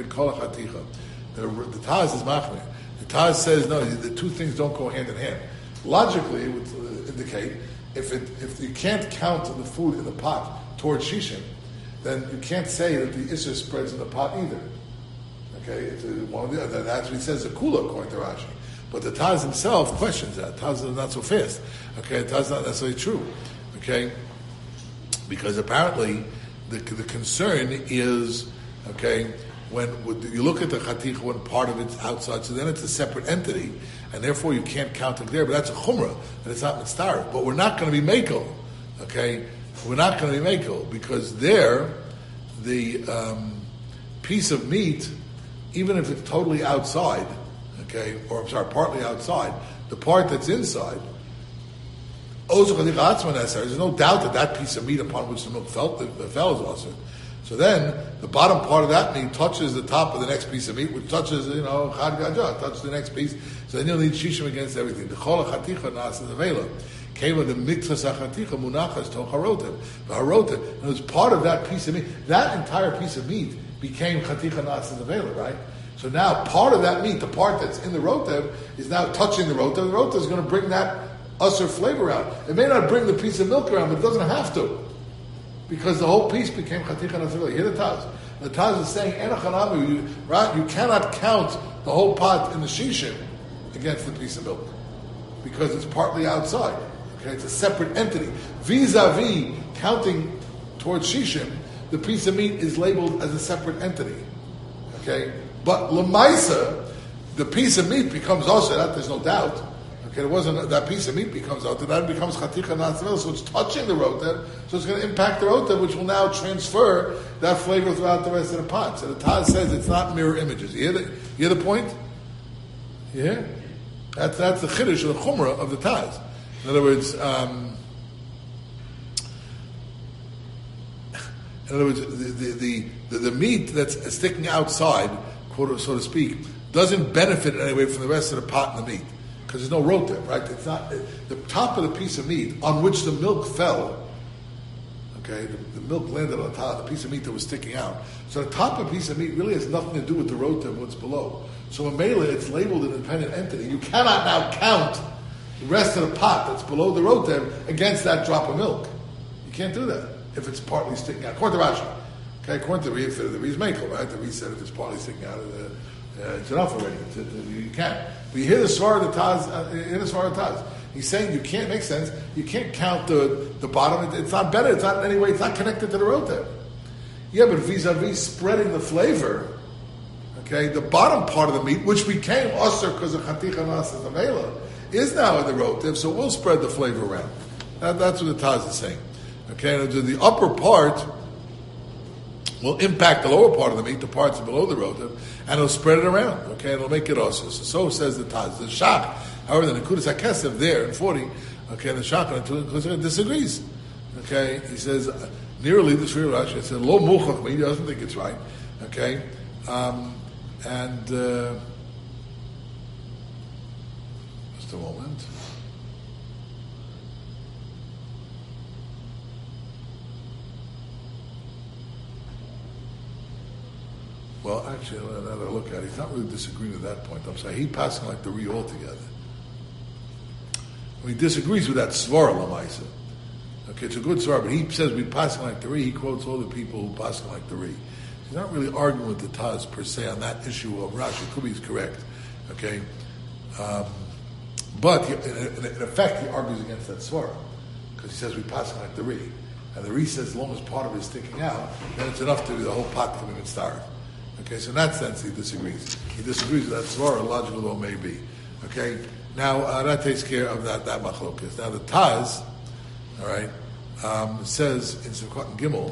Taz is machmir. The Taz says no. The two things don't go hand in hand. Logically, it would indicate if it if you can't count the food in the pot towards shishim, then you can't say that the issur spreads in the pot either. Okay, it's one of the other. That's what he says. A kula according to Rashi, but the Taz himself questions that. Taz is not so fast. Okay, Taz is not necessarily true. Okay, because apparently. The, the concern is, okay, when you look at the chatich, when part of it's outside, so then it's a separate entity, and therefore you can't count it there, but that's a chumrah, and it's not mitzvah. But we're not going to be makel, okay? We're not going to be makel, because there, the um, piece of meat, even if it's totally outside, okay, or I'm sorry, partly outside, the part that's inside, there's no doubt that that piece of meat upon which the milk fell, fell is also. So then, the bottom part of that meat touches the top of the next piece of meat, which touches, you know, chad gajah, touches the next piece. So then you'll need shishim against everything. The chol hachaticha nasa the vela. Came with the mitzvah hachaticha munachas to harotem. The harotem, and it was part of that piece of meat. That entire piece of meat became chaticha nasa the vela, right? So now, part of that meat, the part that's in the rotev, is now touching the rotev. The rotev is going to bring that usher flavor out. It may not bring the piece of milk around, but it doesn't have to. Because the whole piece became chaticha nasavila. Hear the Taz. The Taz is saying, enachanamu, you, right? You cannot count the whole pot in the shishim against the piece of milk. Because it's partly outside. Okay, it's a separate entity. Vis-a-vis, counting towards shishim, the piece of meat is labeled as a separate entity. Okay? But lemaisa, the piece of meat becomes also, that there's no doubt. Okay, it wasn't that piece of meat becomes out, that becomes chaticha natzvil, so it's touching the rotev, so it's going to impact the rotev, which will now transfer that flavor throughout the rest of the pot. So the Taz says it's not mirror images. You hear the, you hear the point? You hear? That's that's the chiddush or the chumrah of the Taz. In other words, um, in other words, the the, the the the meat that's sticking outside, quote so to speak, doesn't benefit in any way from the rest of the pot and the meat. Because there's no rotev, right? It's not the top of the piece of meat on which the milk fell. Okay, the, the milk landed on the top, the piece of meat that was sticking out. So the top of the piece of meat really has nothing to do with the rotev, what's below. So in Mela, it's labeled an independent entity. You cannot now count the rest of the pot that's below the rotev against that drop of milk. You can't do that if it's partly sticking out. According to Rashi, okay, according to the Reed, the Reed's Mekel, right? The Reed said if it's partly sticking out, uh, it's enough already. It's, it, you can't. But you hear the Svar of the Taz, uh, you hear the Svar of the Taz. He's saying you can't, make sense, you can't count the, the bottom, it, it's not better, it's not in any way, it's not connected to the rotev. Yeah, but vis-a-vis spreading the flavor, okay, the bottom part of the meat, which became usher because of chaticha nasa tamela, is now in the rotev, so we'll spread the flavor around. That, that's what the Taz is saying. Okay, and the upper part will impact the lower part of the meat, the parts below the rotev, and it'll spread it around. Okay, and it'll make it usher. So, so says the Taz. The Shach, however, the Nekudas HaKesef there in forty, okay, the Shach disagrees. Okay, he says, nearly the Shri Rashi said, Lo Muchach, he doesn't think it's right. Okay, um, and uh, just a moment. Well, actually, now that I look at it, he's not really disagreeing with that point. I'm saying he passing like the re altogether. He disagrees with that svara lamaisa. Okay, it's a good svara, but he says we passing like the re. He quotes all the people who passing like the re. He's not really arguing with the Taz per se on that issue of Rashi. Could be he's correct. Okay, um, but he, in, in effect, he argues against that svara because he says we passing like the re, and the re says as long as part of it is sticking out, then it's enough to be the whole pot to be starved. Okay, so in that sense, he disagrees. He disagrees with that svara, logical though it may be. Okay. Now, uh, that takes care of that, that machlokas. Now, the Taz, all right, um, says in Sukkot and Gimel,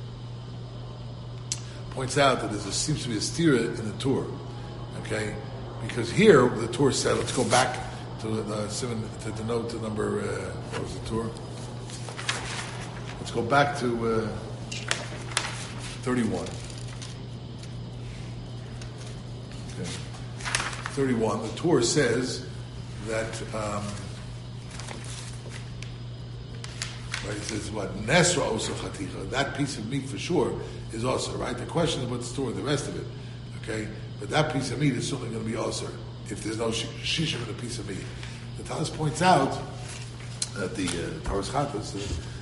points out that there seems to be a stira in the Torah, okay? Because here, the Torah said, let's go back to the seven, to the note to number, uh, what was the Torah? Let's go back to uh, thirty-one. Okay. thirty-one, the Torah says, that um, right, it says what Nesra Osa Chaticha, that piece of meat for sure is also right. The question is what's the story, the rest of it, okay? But that piece of meat is certainly going to be also if there's no shishim in a piece of meat. The Taz points out that the Taras Chatas,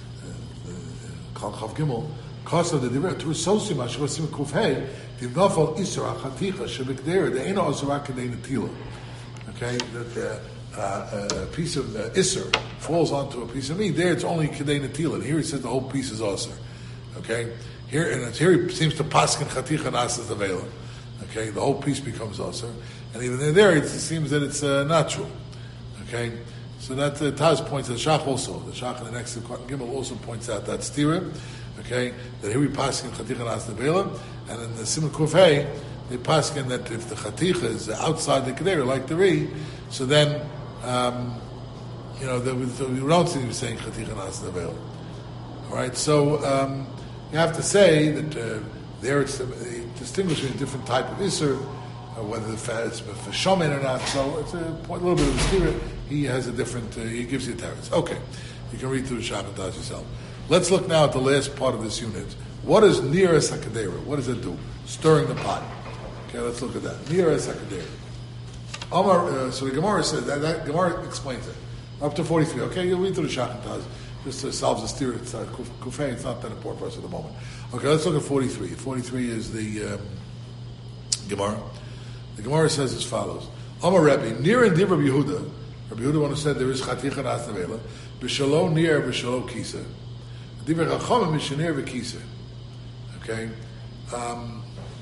the Kal Chav Gimel, cause of the Divrei Torah Sosim Hashem Kufhei Divnafal Isra Chaticha Shebekder the Eno Osra Kadei Netila. Okay, that uh, uh, a piece of uh, Isser falls onto a piece of meat. There, it's only Kedei Netil, and here he says the whole piece is Osir. Okay, here and it's, here he seems to paskin Chaticha Nasas Avela. Okay, the whole piece becomes Osir, and even there, it seems that it's uh, not true. Okay, so that uh, Taz points at the Shach also. The Shach in the next Sukkot and Gimel also points out that stira. Okay, that here we paskin Chaticha Nasas Avela, and in the Simon Kufay, they paskin that if the chaticha is outside the kedera, like the re, so then, um, you know, the, the, we don't see him saying chaticha nas nevel. All right, so um, you have to say that uh, there it's uh, distinguishing a different type of iser, uh, whether the fat is for shomen or not. So it's a, point, a little bit of a spirit. He has a different. Uh, he gives you a teretz. Okay, you can read through the Shabbat yourself. Let's look now at the last part of this unit. What is nearest hakadera? What does it do? Stirring the pot. Okay, let's look at that. Near as Hakadir. Omar, uh, so the Gemara says that, that Gemara explains it. Up to forty-three. Okay, you'll read through the Shach and Taz. Just to solve the steer, it's uh, Kufay, it's not that important for us at the moment. Okay, let's look at forty-three. forty-three is the um, Gemara. The Gemara says as follows. Omar Rebbe, near and Div Rabbi Yehuda, Rabbi Yehuda one who said there is Chaticha Nas Nevela, B'Shalom near B'Shalom Kisa. Div Chachamim Mishaner V'Kisa. Okay? Um,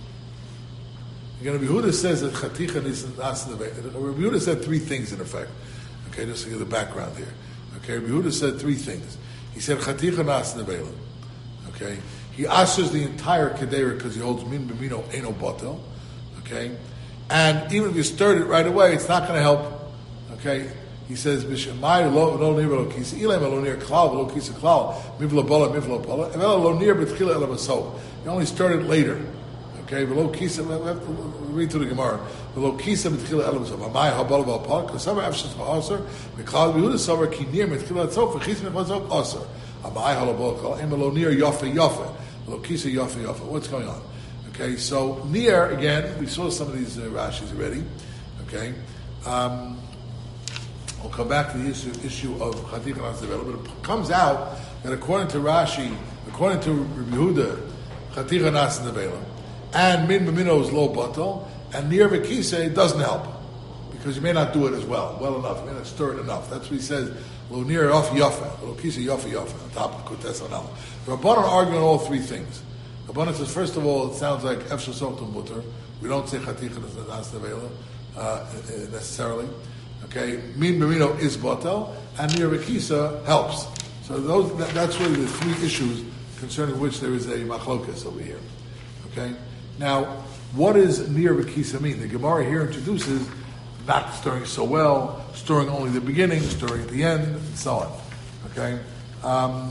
Again, Rabbi Yehuda says that Chaticha is Nas Nevela. Rabbi Yehuda said three things in effect. Okay, just to give the background here. Okay, Rabbi Yehuda said three things. He said Chaticha Nas Nevela. Okay, he answers the entire Kedera because he holds Min B'Mino Eno Botel. Okay, and even if you stirred it right away, it's not going to help. Okay, he says B'Shemai lo lo nir lo kisa ilay lo nir klal lo kisa klal mivlo bola mivlo bola and lo nir b'tchila ela b'sov. You only stirred it later. Okay, below kisa. We have to read through the Gemara. Below kisa b'tchila ela b'sov. Amai habal b'alpal because some afshas b'aser because Yehuda savar ki nir b'tchila tzov for kisa b'tzov aser. Amai halabol kol em lo nir yafe yafe. Below kisa yafe yafe. What's going on? Okay, so near again, we saw some of these uh, Rashis already. Okay, um, we'll come back to the issue, issue of Chaticha Nas Nevela, but it comes out that according to Rashi, according to Rabbi Yehuda, Chaticha Nas Nevela, and Min B'Mino is low batal, and near V'Kisa it doesn't help because you may not do it as well, well enough, you may not stir it enough. That's what he says. Lo near Yof Yafa, Lo Kisa Yafa Yafa, on top of Kutes Anal. The Rabbanan argue on all three things. The Rabbanan says, first of all, it sounds like Efshel Sotum Mutter. We don't say Chaticha Nas Nevela uh, necessarily. Okay, Min B'Mino is batal, and near V'Kisa helps. So those, that, that's really the three issues concerning which there is a machlokas over here. Okay, now what does near V'Kisa mean? The Gemara here introduces not stirring so well, stirring only the beginning, stirring at the end, and so on. Okay. Um,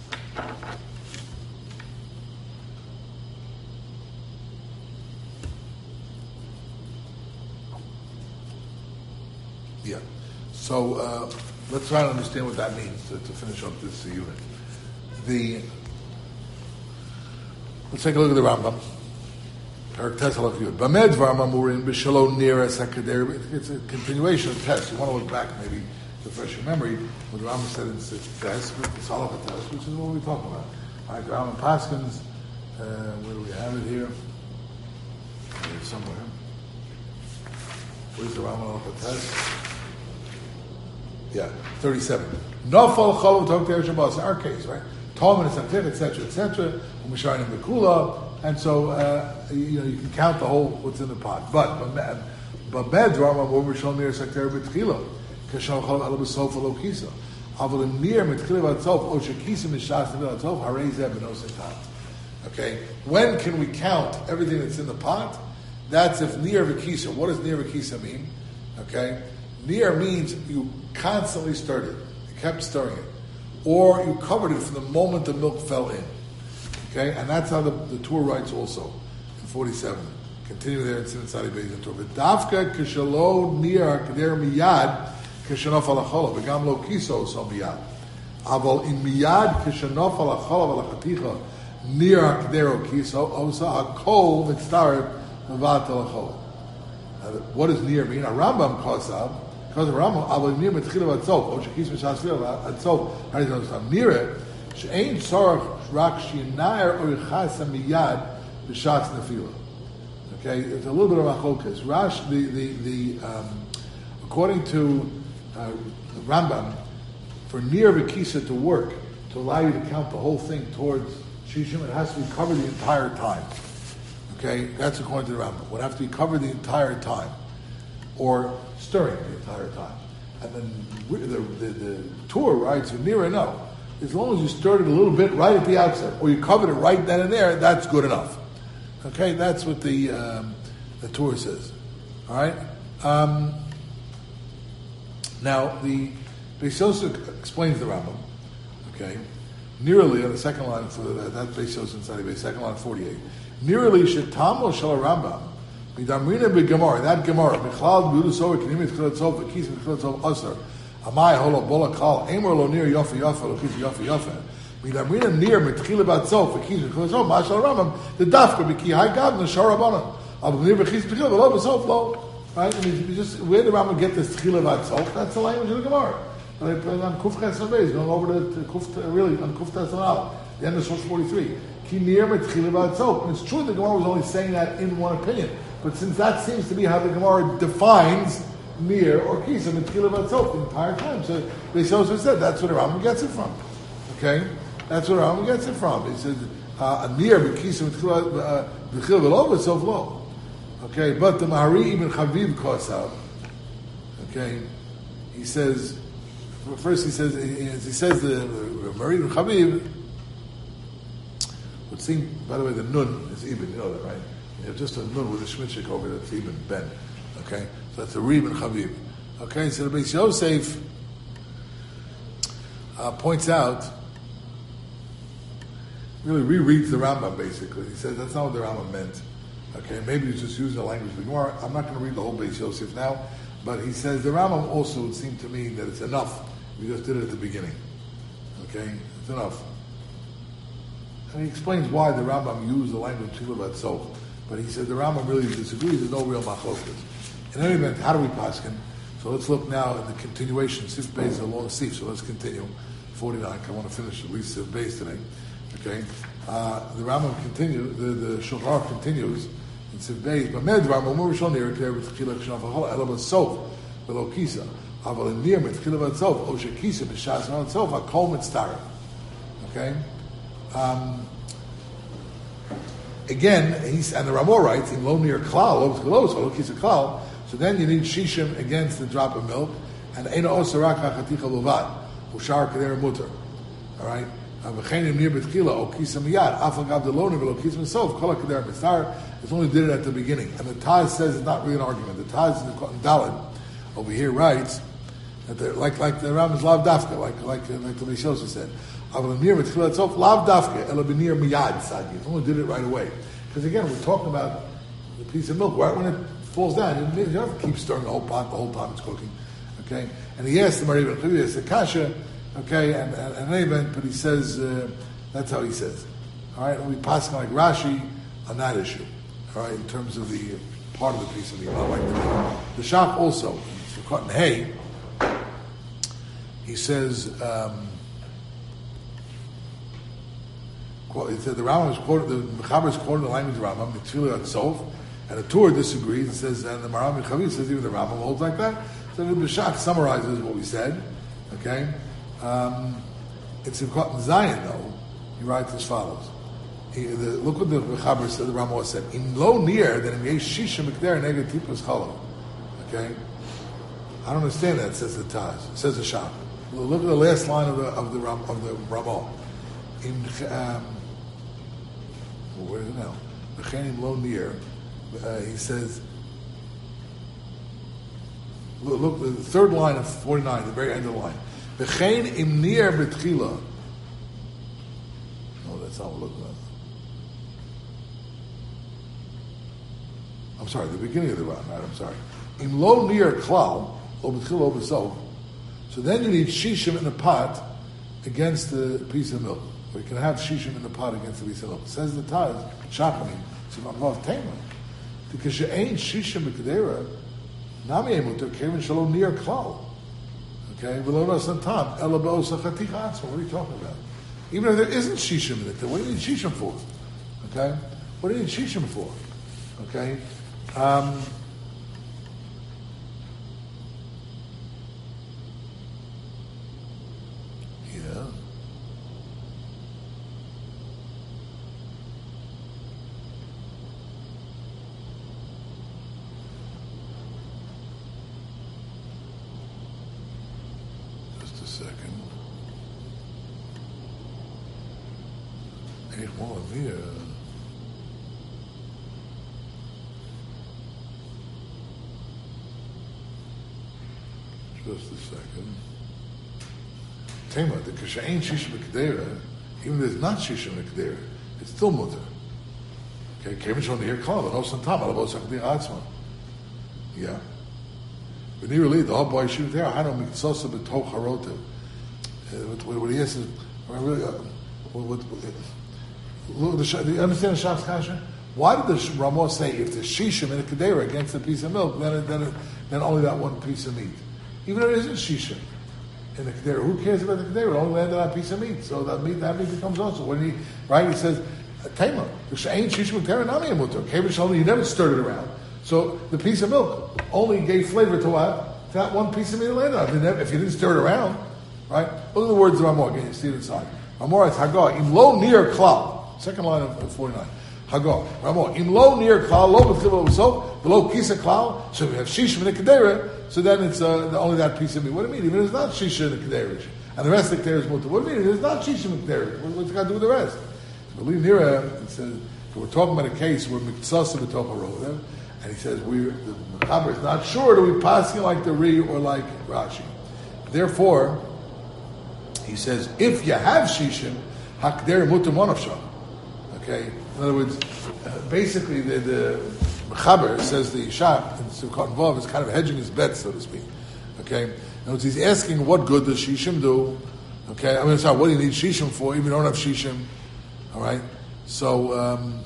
Yeah. So uh, let's try to understand what that means to, to finish up this uh, unit. The let's take a look at the Rambam. It's a continuation of tests. You want to look back, maybe to refresh your memory, what the Rambam said in six tests, the Halacha test, which is what we're talking about. All right, the Rambam Paskins, uh, where do we have it here? It's somewhere. Where's the Rambam Halacha test? Yeah, thirty-seven. Nafal Chalov Tok Ter Shabbos. Our case, right? Talmud and et cetera, et cetera. U'misharim Bekula. And so, uh, you know, you can count the whole what's in the pot. But, but med Rambam over Shalom Mir Sekter B'Tchila. Kashal Chalov Ela B'Sof Elo Kisa. Aval in Mir B'Tchila B'Tzof O Shekisa Mishas Nevil B'Tzof Harei Zeh B'No Setat. Okay, when can we count everything that's in the pot? That's if Nir V'Kisa. What does Nir V'Kisa mean? Okay, Nir means you constantly stirred it. You kept stirring it. Or you covered it from the moment the milk fell in. Okay, and that's how the, the Torah writes also in forty-seven. Continue there in Siman Tzadi Beis in Torah. V'dafka k'shelo nir k'der miyad k'shenof al ha'cholav v'gam lo kiso so miyad. Aval in miyad k'shenof al ha'cholav al ha'chaticha nir k'der kiso osa ha'kol mitztareb mevat al ha'cholav. What does nir mean? A Rambam kosav because the Rambam aval nir mitchilav atzof o shekis mishas fil atzof. How do you understand? Nir it she'ein tzorach rak shinair or yichasa miyad b'shas nefila. Okay, it's a little bit of machlokas. Rash, the the the um, according to uh, the Rambam, for nir v'kisa to work to allow you to count the whole thing towards shishim, it has to be covered the entire time. Okay, that's according to the Rambam. It would have to be covered the entire time, or stirring the entire time. And then the the, the Torah writes for nir no. As long as you stirred it a little bit right at the outset, or you covered it right then and there, that's good enough. Okay, that's what the um, the Torah says. All right. Um, now the Beis Yosef explains the Rambam. Okay, nearly on the second line for that, that Beis Yosef inside the second line forty-eight. Nearly shetamo shel Rambam midamrina begemara that Gemara michlal b'udusor k'nimit chilatzov v'kis v'chilatzov asar amai holo bola kal emor lo nir yofi yofi lo kis yofi yofi. Midamrina near mitchila batzof v'kis v'chilatzov mashal Rambam the dafka b'ki high gavna sharabanan abu nir v'kis v'chilatzov lo b'sof lo. Right? I mean, just where did Rambam get this tchila batzof? That's the language of the Gemara. But I put on Kuf Ches Beis, going over to, to Kuf, really on Kuf Tes Al, the end of Source forty-three. Ki nir mitchila batzof. And it's true the Gemara was only saying that in one opinion, but since that seems to be how the Gemara defines near or kisa mitchila batzof the entire time, so Beis Yosef said that's where the Rambam gets it from. Okay, that's where the Rambam gets it from. He said a near kisa mitchila v'lo batzof lo. Okay, but the Mahari ibn Chaviv Kosav. Okay, he says. First, he says he says the Mahari ibn Chaviv would seem. By the way, the nun is even. You know that, right? You have just a nun with a shmitchik over that's even ben. Okay, so that's a Rib and Chaviv. Okay, so the Beis Yosef uh, points out, really rereads the Rambam basically. He says that's not what the Rambam meant. Okay, maybe he's just using the language of the Gemara. I'm not going to read the whole Beis Yosef now, but he says the Rambam also would seem to me that it's enough. We just did it at the beginning. Okay, it's enough. And he explains why the Rambam used the language of Tchila Batzof. But he said the Rambam really disagrees. There's no real machlokas. In any event, how do we paskin? So let's look now at the continuation. Sif Beis is a long sif, so let's continue. forty-nine. I want to finish at least Sif Beis today. Okay. Uh, the Rambam continues. The the Shulchan Aruch continues in Sif Beis. But med Rambam more shon near there with Tchila Kshanav Hachol Elab Sof below Kisa. Aval in near mit Tchila Batzof Oshe Kisa b'Shas Not Sof Hakol Mitztareh. Okay. Um, Again, he's, and the Ramah writes in lo near klal, lo klos, lo kisa klal. So then you need shishim against the drop of milk, and eino osarak hachaticha luvad, ushar kader muter. All right, v'chenim near betchila o kisa miyad, afal gav deloni v'lo kisa misof kol kader mitzar. It's only did it at the beginning, and the Taz says it's not really an argument. The Taz in Daled over here writes that like like the Ram is lav dafka, like like like the Beis Yosef said. It's only did it right away. Because again, we're talking about the piece of milk. Right when it falls down, you don't have to keep stirring the whole pot the whole time it's cooking. Okay? And he asked the Mariban Chaviv, the Kasha, okay, and, and, and an event, but he says, uh, that's how he says. Alright, and we pass like Rashi on that issue. all right, in terms of the part of the piece of meat, not like the the shop also. For cotton hay, he says. Um, He said the Rambam is quoted, the Mechaber is quoting the language of Rambam, the Tefillah Sof, and the Torah disagrees and says, and the Maram Chaviv says even the Rambam holds like that. So the Bishak summarizes what we said. Okay, um, it's in Cotton Zion though. He writes as follows. He, the, look what the Mechaber said. The Rambam said, "In lo near that in yesh shisha mikder neged tipus chalav." Okay, I don't understand that. Says the Taz. It says the Shach. Look at the last line of the of the Ram, of the Rambam. In um, where is it now? B'chenim lo near. Uh, he says, look, look, the third line of forty-nine, the very end of the line. B'chein im near b'tchila. No, that's not what we're looking at. I'm sorry, the beginning of the line, right? I'm sorry. Im lo near klal, lo b'tchila, lo b'sof. So then you need shishim in a pot against the piece of milk. We can have shishim in the pot against the piece of milk. It says the Taz, Shachanim, Sivan Tema. Because you ain't shishim b'kedera, nami emuter, kevin shalom near klal. Okay? V'lo santam, ela ba'osa chaticha atzma. What are you talking about? Even if there isn't shishim in it, what do you need shishim for? Okay? What do you need shishim for? Okay? Um, yeah. Just a second. Eight more here. Just a second. Tema, the Kasha'ain Shishim Kedera, even if there's not Shishim Kedera, it's still mutter. Okay, Kevin showing the hair cloud, but also on top, Alabos Akdi Atzma. Yeah. But nearly, the whole boy shoot there, I don't make Sosa B'Toch Harotev. What he is, really, uh, what, what, look, the, do you understand the Shaf's Kasha? Why did the Ramos say if there's Shishim in a Kedera against a piece of milk, then, it, then, it, then only that one piece of meat? Even if there isn't shishim in the kedera, who cares about the kedera? It only landed on a piece of meat, so that meat that meat becomes also. When he right, he says, "Tema, the ain't shishim kedera nami emuter." Kevin you never stirred it around, so the piece of milk only gave flavor to what to that one piece of meat that landed on. If you, never, if you didn't stir it around, right? Look at the words of Amor. Again, you see it inside. Amor is Hagar im lo near klal. Second line of forty-nine. Hagar. Amor im lo near klal lo b'chil so below kisa klal. So we have shishim in the kedera. So then it's uh, only that piece of meat. What do you mean? Even if it's not shisha in the kederish, and the rest of the kederish is mutter. What do you mean? It's not shisha in the kederish. What, what's it got to do with the rest? So believe Nira, it says we're talking about a case where mitzasa b'tocha, and he says we the Mechaber is not sure do we passing like the Ri or like Rashi. Therefore, he says if you have shishim, hakder mutter monafshah. Okay, in other words, uh, basically the the Mechaber says the Shach in Sukkot Vav is kind of hedging his bet, so to speak. Okay, in other words, he's asking what good does shishim do? Okay, I mean, sorry, what do you need shishim for? Even if you don't have shishim, all right. So, um,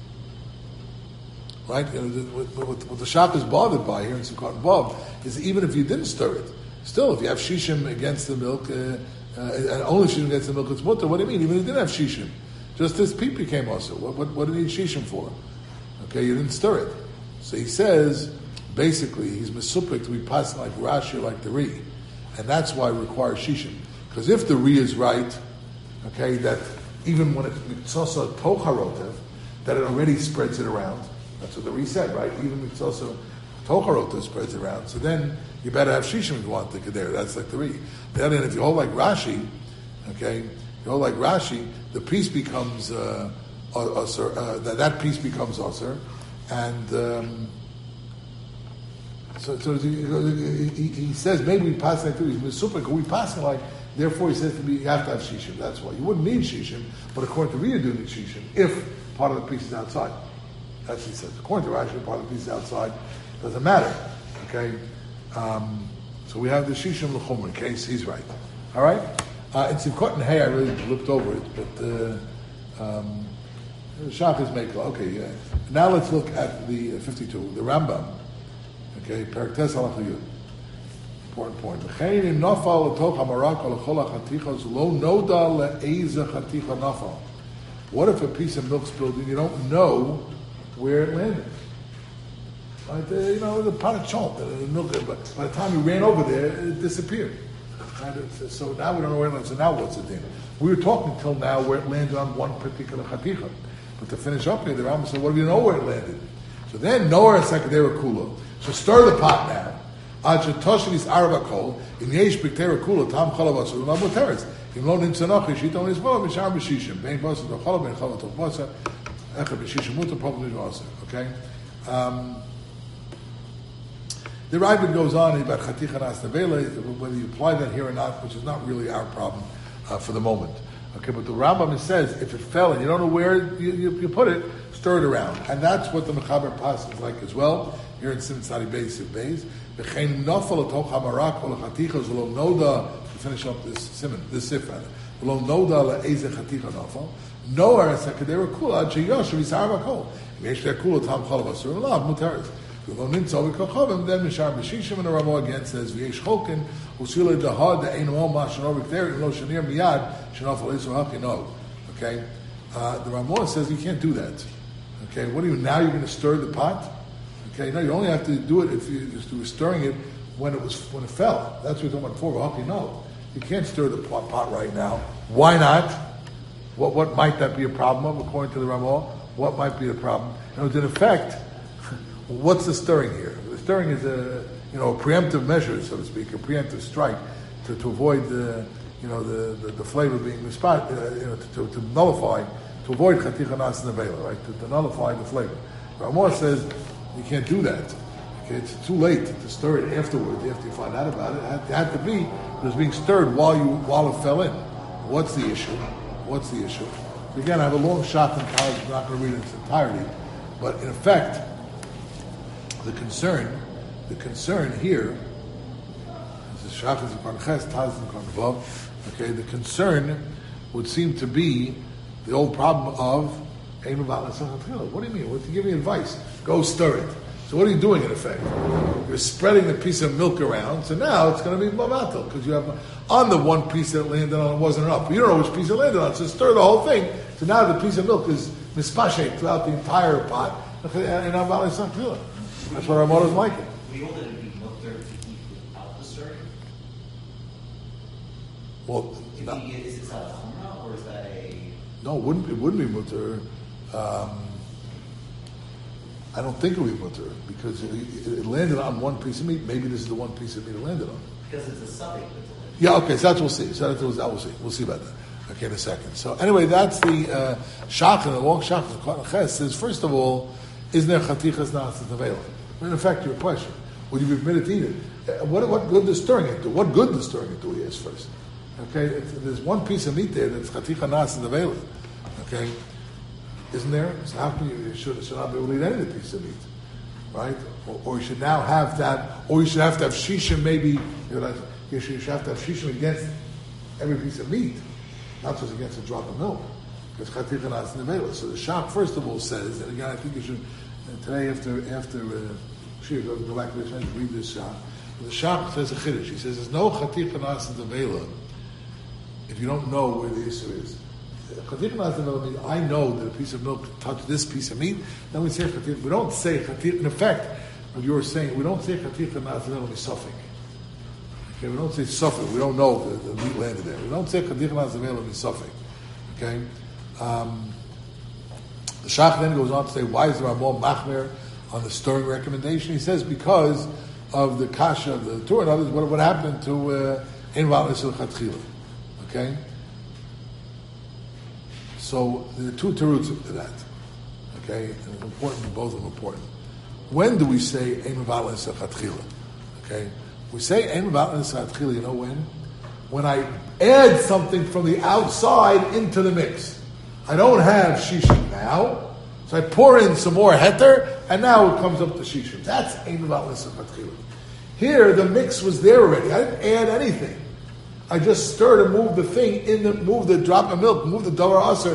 right, you know, what, what, what the Shach is bothered by here in Sukkot Vav is even if you didn't stir it, still, if you have shishim against the milk, uh, uh, and only shishim against the milk, it's mutter. What do you mean? Even if you didn't have shishim, just this peep became also. What, what, what do you need shishim for? Okay, you didn't stir it. So he says, basically, he's mesupik to be passing like Rashi, like the Ri. And that's why it requires shishim. Because if the Ri is right, okay, that even when it's mitzasa tocharotev, that it already spreads it around. That's what the Ri said, right? Even mitzasa tocharotev spreads it around. So then you better have shishim if you want the kedera. That's like the Ri. Then if you hold like Rashi, okay, you hold like Rashi, the piece becomes uh, Osir, uh, that, that piece becomes Osir, and um, so, so he, he, he says maybe we pass like he's misupik, we passing like, therefore he says to me you have to have shishim. That's why you wouldn't need shishim, but according to Rita, you do need shishim if part of the piece is outside. That's what he says. According to Rashi, part of the piece is outside. Doesn't matter. Okay, um, so we have the shishim l'chumra in case he's right. All right, uh, it's in cotton hay. I really looked over it, but. Uh, um, The Shach is Mekla. Okay, yeah. Now let's look at the uh, fifty-two, the Rambam. Okay, Perek Tes Halacha Yud. Important point. V'chein im nafal l'toch hamarak al chol hachatichos lo noda le'eza chaticha nafal. What if a piece of milk spilled and you don't know where it landed? Right, uh, you know, the pot of chalk, the milk, but by the time you ran over there, it disappeared. Right? So now we don't know where it landed. So now what's the thing? We were talking until now where it landed on one particular chaticha. But to finish up here, the Rambam said, what if you know where it landed? So then, Noah and Sekadera Kula. So stir the pot now. Ajat Toshvis Arabakol, in Yesh Biktera Kula, Tam Chalavas, Ulam Muteres. In Lo Nimsanach, Shita on Isbala, Mishar Bishishim, Bain Basa, Chalav, Ben Chalav, Basa, Echa Bishishim, Muta, Probably Vasa. Okay? Um, the Ravid goes on about Chaticha Nas Nevela, whether you apply that here or not, which is not really our problem uh, for the moment. Okay, but the Rambam says if it fell and you don't know where you, you, you put it, stir it around, and that's what the Mechaber Pas is like as well. Here in Simon Tzadi Beis Beis, v'chein nafal atoch hamarak ol chatichas lo noda. To finish up this Simon, this sifra, lo noda le'eze chaticha nafal. Noar sekadera kula sheyosh v'isar bakol. Yesh der kula tam chalav asur lav mutaris. Lo nimtza v'kachavim then mishar b'shishim, and the Rama again says v'yesh cholkin usila dahad de'einu ol ma'shanor v'kter lo shanir miyad shenafal isu hachino. Okay, uh, the Rama says you can't do that. Okay, what do you now? You're going to stir the pot. Okay, no, you only have to do it if you, if you were stirring it when it was when it fell. That's what we're talking about before. Well, no, you can't stir the pot, pot right now. Why not? What what might that be a problem of, according to the Ramah? What might be the problem? And in effect, what's the stirring here? The stirring is a you know a preemptive measure, so to speak, a preemptive strike to, to avoid the you know the, the, the flavor being the spot, uh, you know, to, to, to nullify, to avoid chaticha nas nevela, right? To, to nullify the flavor. Ramah says. You can't do that. Okay, it's too late to stir it afterwards. After you find out about it, it had, it had to be. It was being stirred while you while it fell in. What's the issue? What's the issue? So again, I have a long shot in college. I'm not going to read it in its entirety, but in effect, the concern, the concern here, this is Shachas Parches Taz and Karnavav. Okay, the concern would seem to be the old problem of. What do you mean? What you give me advice? Go stir it. So what are you doing in effect? You're spreading the piece of milk around. So now it's going to be mavatal because you have on the one piece that it landed on wasn't enough. But you don't know which piece it landed on. So stir the whole thing. So now the piece of milk is mispashet throughout the entire pot. And that's what our mother's like it. We hold it to be milk there to eat without the stirring. Well, if no. he, is it a chumrah or is that a? No, it wouldn't. It wouldn't be mutter. Um, I don't think it would be mutter because it, it landed on one piece of meat. Maybe this is the one piece of meat it landed on. Because it's a suffix. Yeah, okay, so that's what we'll see. So that's what we'll see. We'll see about that. Okay, in a second. So anyway, that's the uh, shach, and the long shach of the Ches says, first of all, is there chatichas nasas nevela? In effect, your question, would you be permitted to eat it? What, what good does stirring it do? What good does stirring it do? He asks first. Okay, if there's one piece of meat there that's chaticha nasas nevela. Okay. Isn't there? So how can you, you should, should not be able to eat any of the piece of meat, right? Or, or you should now have that, or you should have to have shishim maybe, you, know, you, should, you should have to have shishim against every piece of meat, not just against a drop of milk, because chaticha nas nevela. So the Shach, first of all, says, and again, I think you should, uh, today after, after, uh, sure, go, go back to this and read this Shach. The Shach says a chiddush. He says, there's no chaticha nas nevela if you don't know where the issue is. I know that a piece of milk touched this piece of meat. Then we say chatir. We don't say chatir. In effect, what you were saying, we don't say chatir nazil misafik. Okay, we don't say sufik. We don't know if the, the meat landed there. We don't say chatir nazil misafik. Okay. Um, the Shach then goes on to say, why is the Ramah machmer on the stirring recommendation? He says because of the kasha of the Torah and others. What, what happened to ein va'anis l'chatchila? Okay. So there are two teruts to that, okay? And it's important, both of them important. When do we say ein va'alis l'chatchila? Okay, we say ein va'alis l'chatchila. You know when? When I add something from the outside into the mix. I don't have shishim now, so I pour in some more heter, and now it comes up to shishim. That's ein va'alis l'chatchila. Here, the mix was there already. I didn't add anything. I just stirred and moved the thing in the, moved the drop of milk, moved the davar aser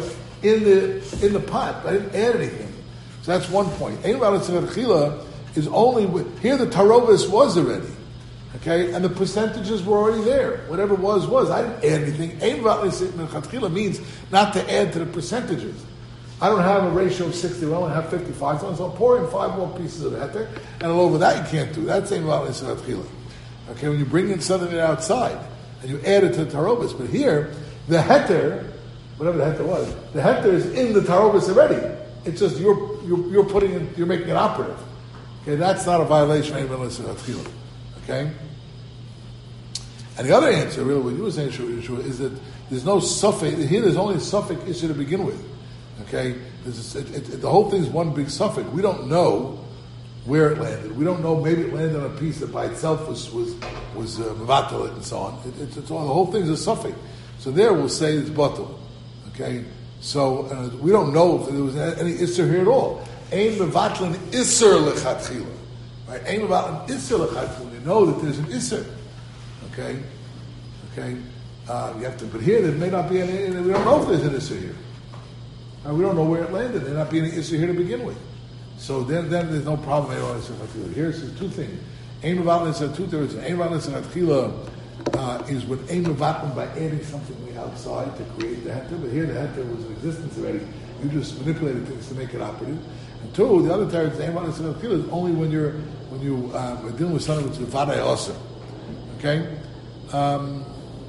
in the in the pot. I didn't add anything. So that's one point. Ein Valis Chila is only with, here the tarovis was already. Okay, and the percentages were already there. Whatever was, was. I didn't add anything. Ein Valis Chila means not to add to the percentages. I don't have a ratio of sixty, I only have fifty-five, so I'll pour in five more pieces of heter, and all over that you can't do. That's Ein Valis Chila. Okay, when you bring in something outside, and you add it to the tarovis. But here, the heter, whatever the heter was, the heter is in the tarovis already. It's just you're you're, you're putting it, you're making it operative. Okay, that's not a violation of Ein. Okay, and the other answer, really, what you were saying, Yeshua, is that there's no suffix here. There's only a suffix issue to begin with. Okay, this, it, it, it, the whole thing is one big suffix. We don't know where it landed. We don't know. Maybe it landed on a piece that by itself was was was uh, mevatel and so on. It, it, it's all, the whole thing is a suffix. So there we'll say it's batel. Okay, so uh, we don't know if there was any isser here at all. Ein mevatlin isser lechatchila. Right? Ein mevatlin isser lechatchila. You know that there's an isser. Okay, okay. Uh, you have to. But here there may not be any. We don't know if there's an isser here. Uh, we don't know where it landed. There may not be any isser here to begin with. So then, then there's no problem. Here's two things. Ein mevatlin is two things. Ein mevatlin lechatchila. Uh, is when Ein Mevatlin by adding something on the outside to create the heter, but here the heter was in existence already. You just manipulated things to make it operative. And two, the other term, Ein Mevatlin is only when you're when you um, are dealing with something which is Vadai Osir. Okay. Um,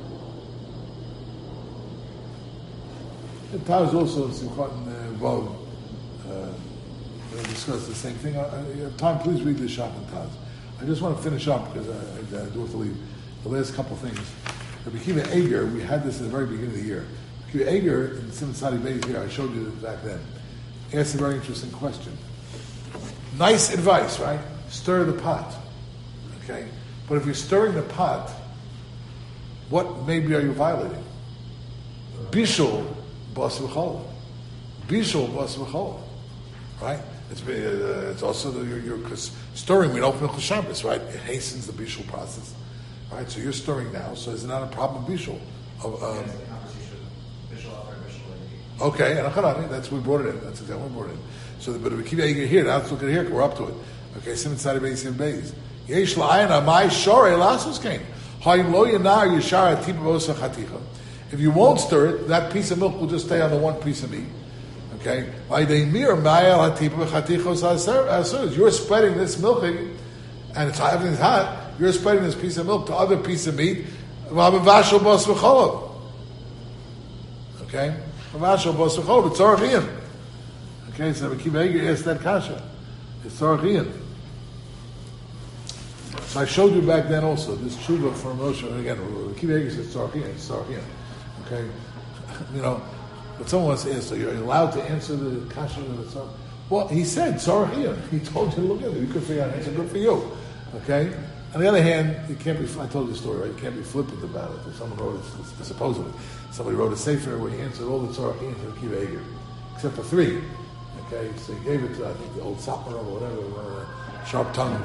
the Taz also is important involved. Uh, discuss the same thing. Uh, you have time, please read the Shach and Taz. I just want to finish up because I, I, I do have to leave. The last couple of things. Rabbi Akiva Eger, we had this at the very beginning of the year. Rabbi Akiva Eger in Simon Sadi Beis here, I showed you back then, asked a very interesting question. Nice advice, right? Stir the pot. Okay? But if you're stirring the pot, what maybe are you violating? Bishul bas v'chol. Bishul bas v'chol. Right? It's, uh, it's also the, you're, you're stirring with open Shabbos, right? It hastens the bishul process. Right, so you're stirring now, so is it not a problem bishul? Of, um, okay, and Acharami, that's we brought it in. That's exactly what we brought it in. So, the, but if we keep it here, now let's look at it here. We're up to it. Okay, Simon Sadi Beis and Beis. Yesh la'ayin amai shorei lasus kain. Ha'im lo yanar yishar atipa b'osa chaticha. If you won't stir it, that piece of milk will just stay on the one piece of meat. Okay, you're spreading this milking, and it's everything's hot. You're spreading this piece of milk to other piece of meat. Okay? Okay, so Rabbi Akiva Eger asked that kasha. It's tzarachian. So I showed you back then also, this tshuva from Moshe, and again, Rabbi Akiva Eger says tzarachian, it's tzarachian. Okay? You know, but someone wants to answer, you're allowed to answer the kasha of the tzarachian. Well, he said tzarachian. He told you to look at it. You could figure out it's good for you. Okay? On the other hand, you can't be, I told you the story, right? You can't be flippant about it. If someone wrote it, supposedly, somebody wrote a sefer where he answered all the tzarachian to Akiva Eger, except for three. Okay, so he gave it to, I think, the old Sapper or whatever, uh, sharp-tongued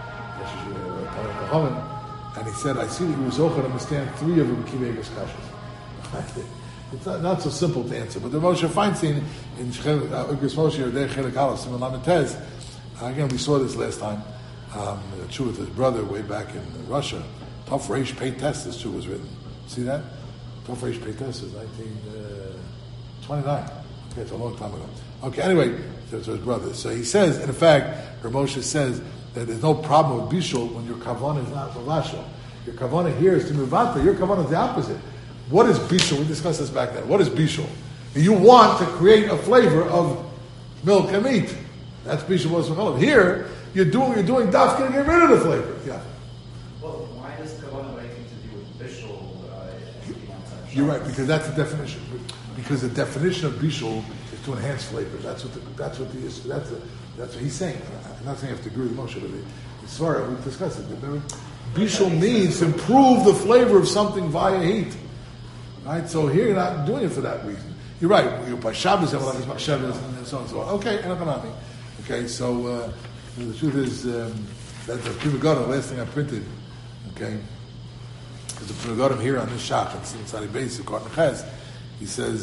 uh, and he said, I see that you were zocher to understand three of Rabbi Akiva Eger's kashas. It's not, not so simple to answer, but the Moshe Feinstein in Ugris Moshe, or Der Chelik Aleph, Simon Lametez, again, we saw this last time, um, Chu with his brother way back in Russia. Tov Reish Pei Test, this Chu was written. See that? Tov Reish Pei Test is nineteen twenty-nine. Okay, it's a long time ago. Okay, anyway, so it's his brother. So he says, in fact, Ramosha says that there's no problem with bishul when your kavanah is not mavashal. Your kavanah here is to mivata. Your kavanah is the opposite. What is bishul? We discussed this back then. What is bishul? You want to create a flavor of milk and meat. That's bishul b'osmachalav. Here, you're doing you're doing dafka to get rid of the flavor. Yeah. Well, why does kavanah have anything to do with bishul? Uh, you're right, because that's the definition. Because the definition of bishul is to enhance flavor. That's what the, that's what the that's the, that's what he's saying. I'm not saying you have to agree with Moshe, but it's sorry, we discussed it. Remember? Bishul means to improve the flavor of something via heat. Right? So here you're not doing it for that reason. You're right. You're by Shabbos, and so on and so on. Okay, Anakanami. Okay, so uh, the truth is um, that the Pri Megadim, the last thing I printed, okay, is the Pri Megadim here on this shach, it's inside a basic Kartan Ches. He says,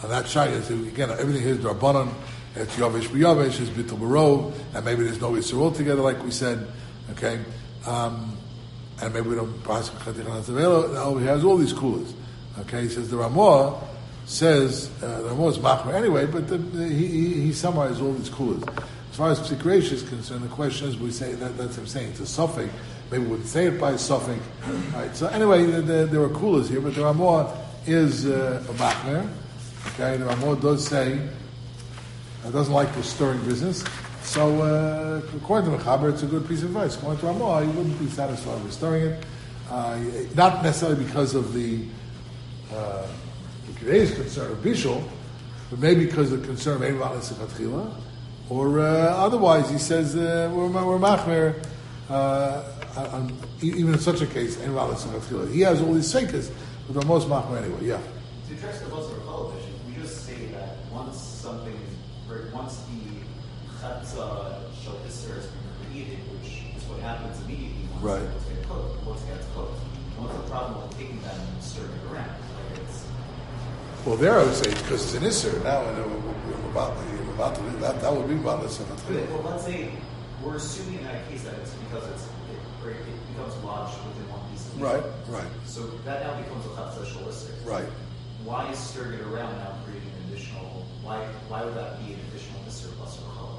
on that shot, again, everything here is Rabbanon, it's Yavish B'Yavish, it's Bittul Barov, and maybe there's no Yisur altogether, like we said, okay? Um, and maybe we don't pass Chaticha Nazavela. Now he has all these coolers. Okay, he says the Ramah says uh, the Ramah is Machmer anyway, but the, the, he, he he summarized all these coolers. As far as Psik Reish is concerned, the question is, we say that that's what I'm saying. It's a suffix. Maybe we wouldn't say it by a suffix. Right. So anyway, the, the, there are coolers here, but the Ramah is uh, a Machmer. Okay, the Ramah does say uh, doesn't like the stirring business. So, uh, according to Mechaber, it's a good piece of advice. According to Ramah, you wouldn't be satisfied with stirring it. Uh, not necessarily because of the uh, today's concern of Bishul, but maybe because of the concern of Ein Valis Echatchila, or uh, otherwise, he says, uh, we're, we're Machmer, uh, on, even in such a case, Ein Valis Echatchila. He has all these sekas, but they're most Machmer anyway, yeah. To address the Basar Chalavish, we just say that once something is, once the Chatzah Shal Isser has been created, which is what happens immediately once right. it's get cooked. Once it gets cooked, what's the problem with taking that and stirring it around? Like it's, well, there I would say because it's an Isser. Now I know we're about, we're about to leave that. That would be about this. Well, let's say we're assuming in that case that it's because it's it, it becomes lodged within one piece of meat. Right, right. So that now becomes a Chatzah Shal Isser. Right. Why is stirring it around now creating an additional? Why why would that be an additional Isser plus or Chalav?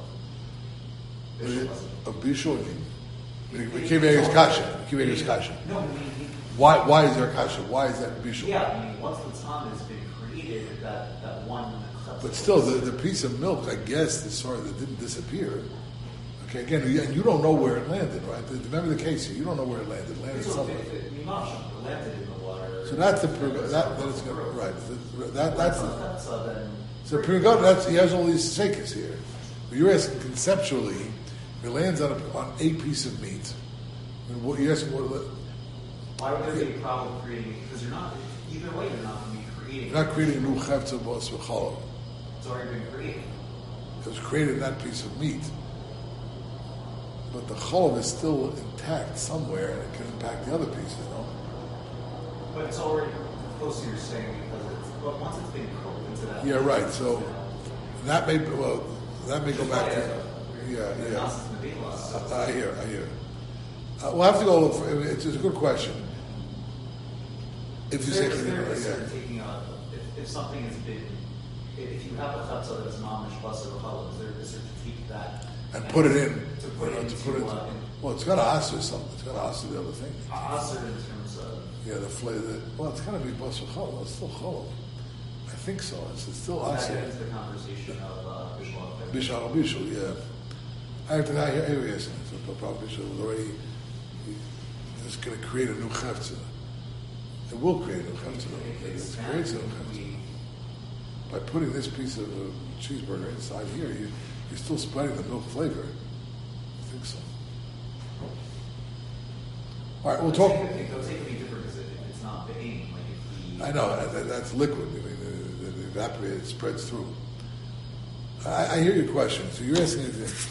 A Bishul, we keep making his kasha. We keep making his kasha. No, I mean, why? Why is there kasha? Why is that Bishul? Yeah, I mean, once the time has been created, that that one. But still, the, the piece of milk, I guess, the sort that didn't disappear. Okay, again, you, you don't know where it landed, right? Remember the case here. You don't know where it landed. It landed so somewhere. It, it, it landed in the water. So that's the that that is gonna, right. The, that that's the, that's uh, then. So Pirigod, that's he has all these sekas here. But you're asking conceptually. It lands on a, on a piece of meat. And what, you're asking what? Why would there be a problem creating? Because you're not. Either way, you're not going to be creating. You're not creating a new chefza bos v'chalov. It's already been created. It was created in that piece of meat. But the cholov is still intact somewhere, and it can impact the other pieces, no? But it's already close to your saying because it's. But once it's been cooked into that. Yeah, right. So that may well that may go back to. Yeah, yeah. I, I hear, I hear. Uh, we'll have to go look for, it's, it's a good question. If you say, yeah. Taking a, if, if something has been, if you have a chatzah that is mamish plus or challah, is there is there to take that and, and put it in to put it into, to put it. Uh, in, well, it's got to answer something. It's got to answer the other thing. Answer in terms of yeah, the flavor. Well, it's got to be plus or challah. It's still challah. I think so. It's, it's still answer. That ends the conversation of uh, bishul. Bishul, bishul, yeah. I have to now hear every essence. So probably should was already it's going to create a new chefza. It will create a new chefza. It creates a new chefza. By putting this piece of uh, cheeseburger inside here, you, you're still spreading the milk flavor. I think so. All right, we'll talk. It would be different because it's not behaving like if the. I know that, that's liquid. I mean, the, the, the evaporated spreads through. I, I hear your question. So you're asking.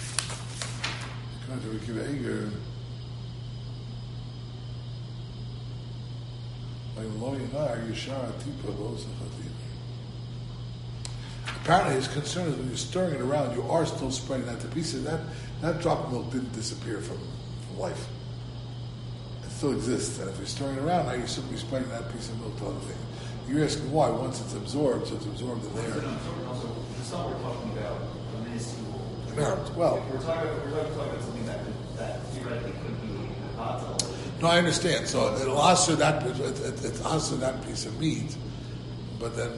Apparently his concern is when you're stirring it around, you are still spreading out the pieces. That that drop of milk didn't disappear from, from life. It still exists. And if you're stirring it around, now you're simply spreading that piece of milk to other things. You're asking why. Once it's absorbed, so it's absorbed in there. Also, this all we're talking about the minuscule. Well, we're talking about, we're talking about something that that theoretically could be volatile. No, I understand. So it'll answer that. It, it, it's answer that piece of meat, but then,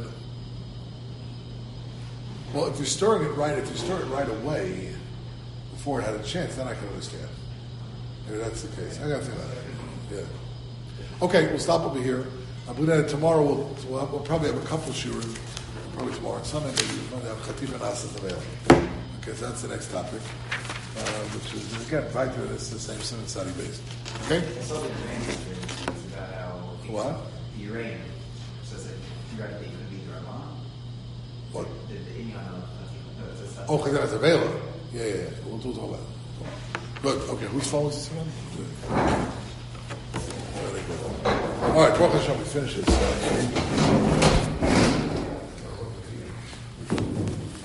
well, if you're stirring it right, if you stir it right away before it had a chance, then I can understand. Maybe that's the case. I got to think about it. Yeah. Okay, we'll stop over here. I believe that tomorrow we'll, we'll, have, we'll probably have a couple shurim. Probably tomorrow and Sunday maybe we're going to have chatif and asas available. Okay, so that's the next topic, uh, which is again right there. It's the same sin and sadi based. Okay. So the uranium is about how what the uranium says that theoretically could be the Ramah. What? The, the Inyan of oh, because that's available. Yeah, yeah, yeah. We'll, we'll talk about it. Good. Okay, whose phone is this again? All right, Baruch Hashem, we finish this. Uh,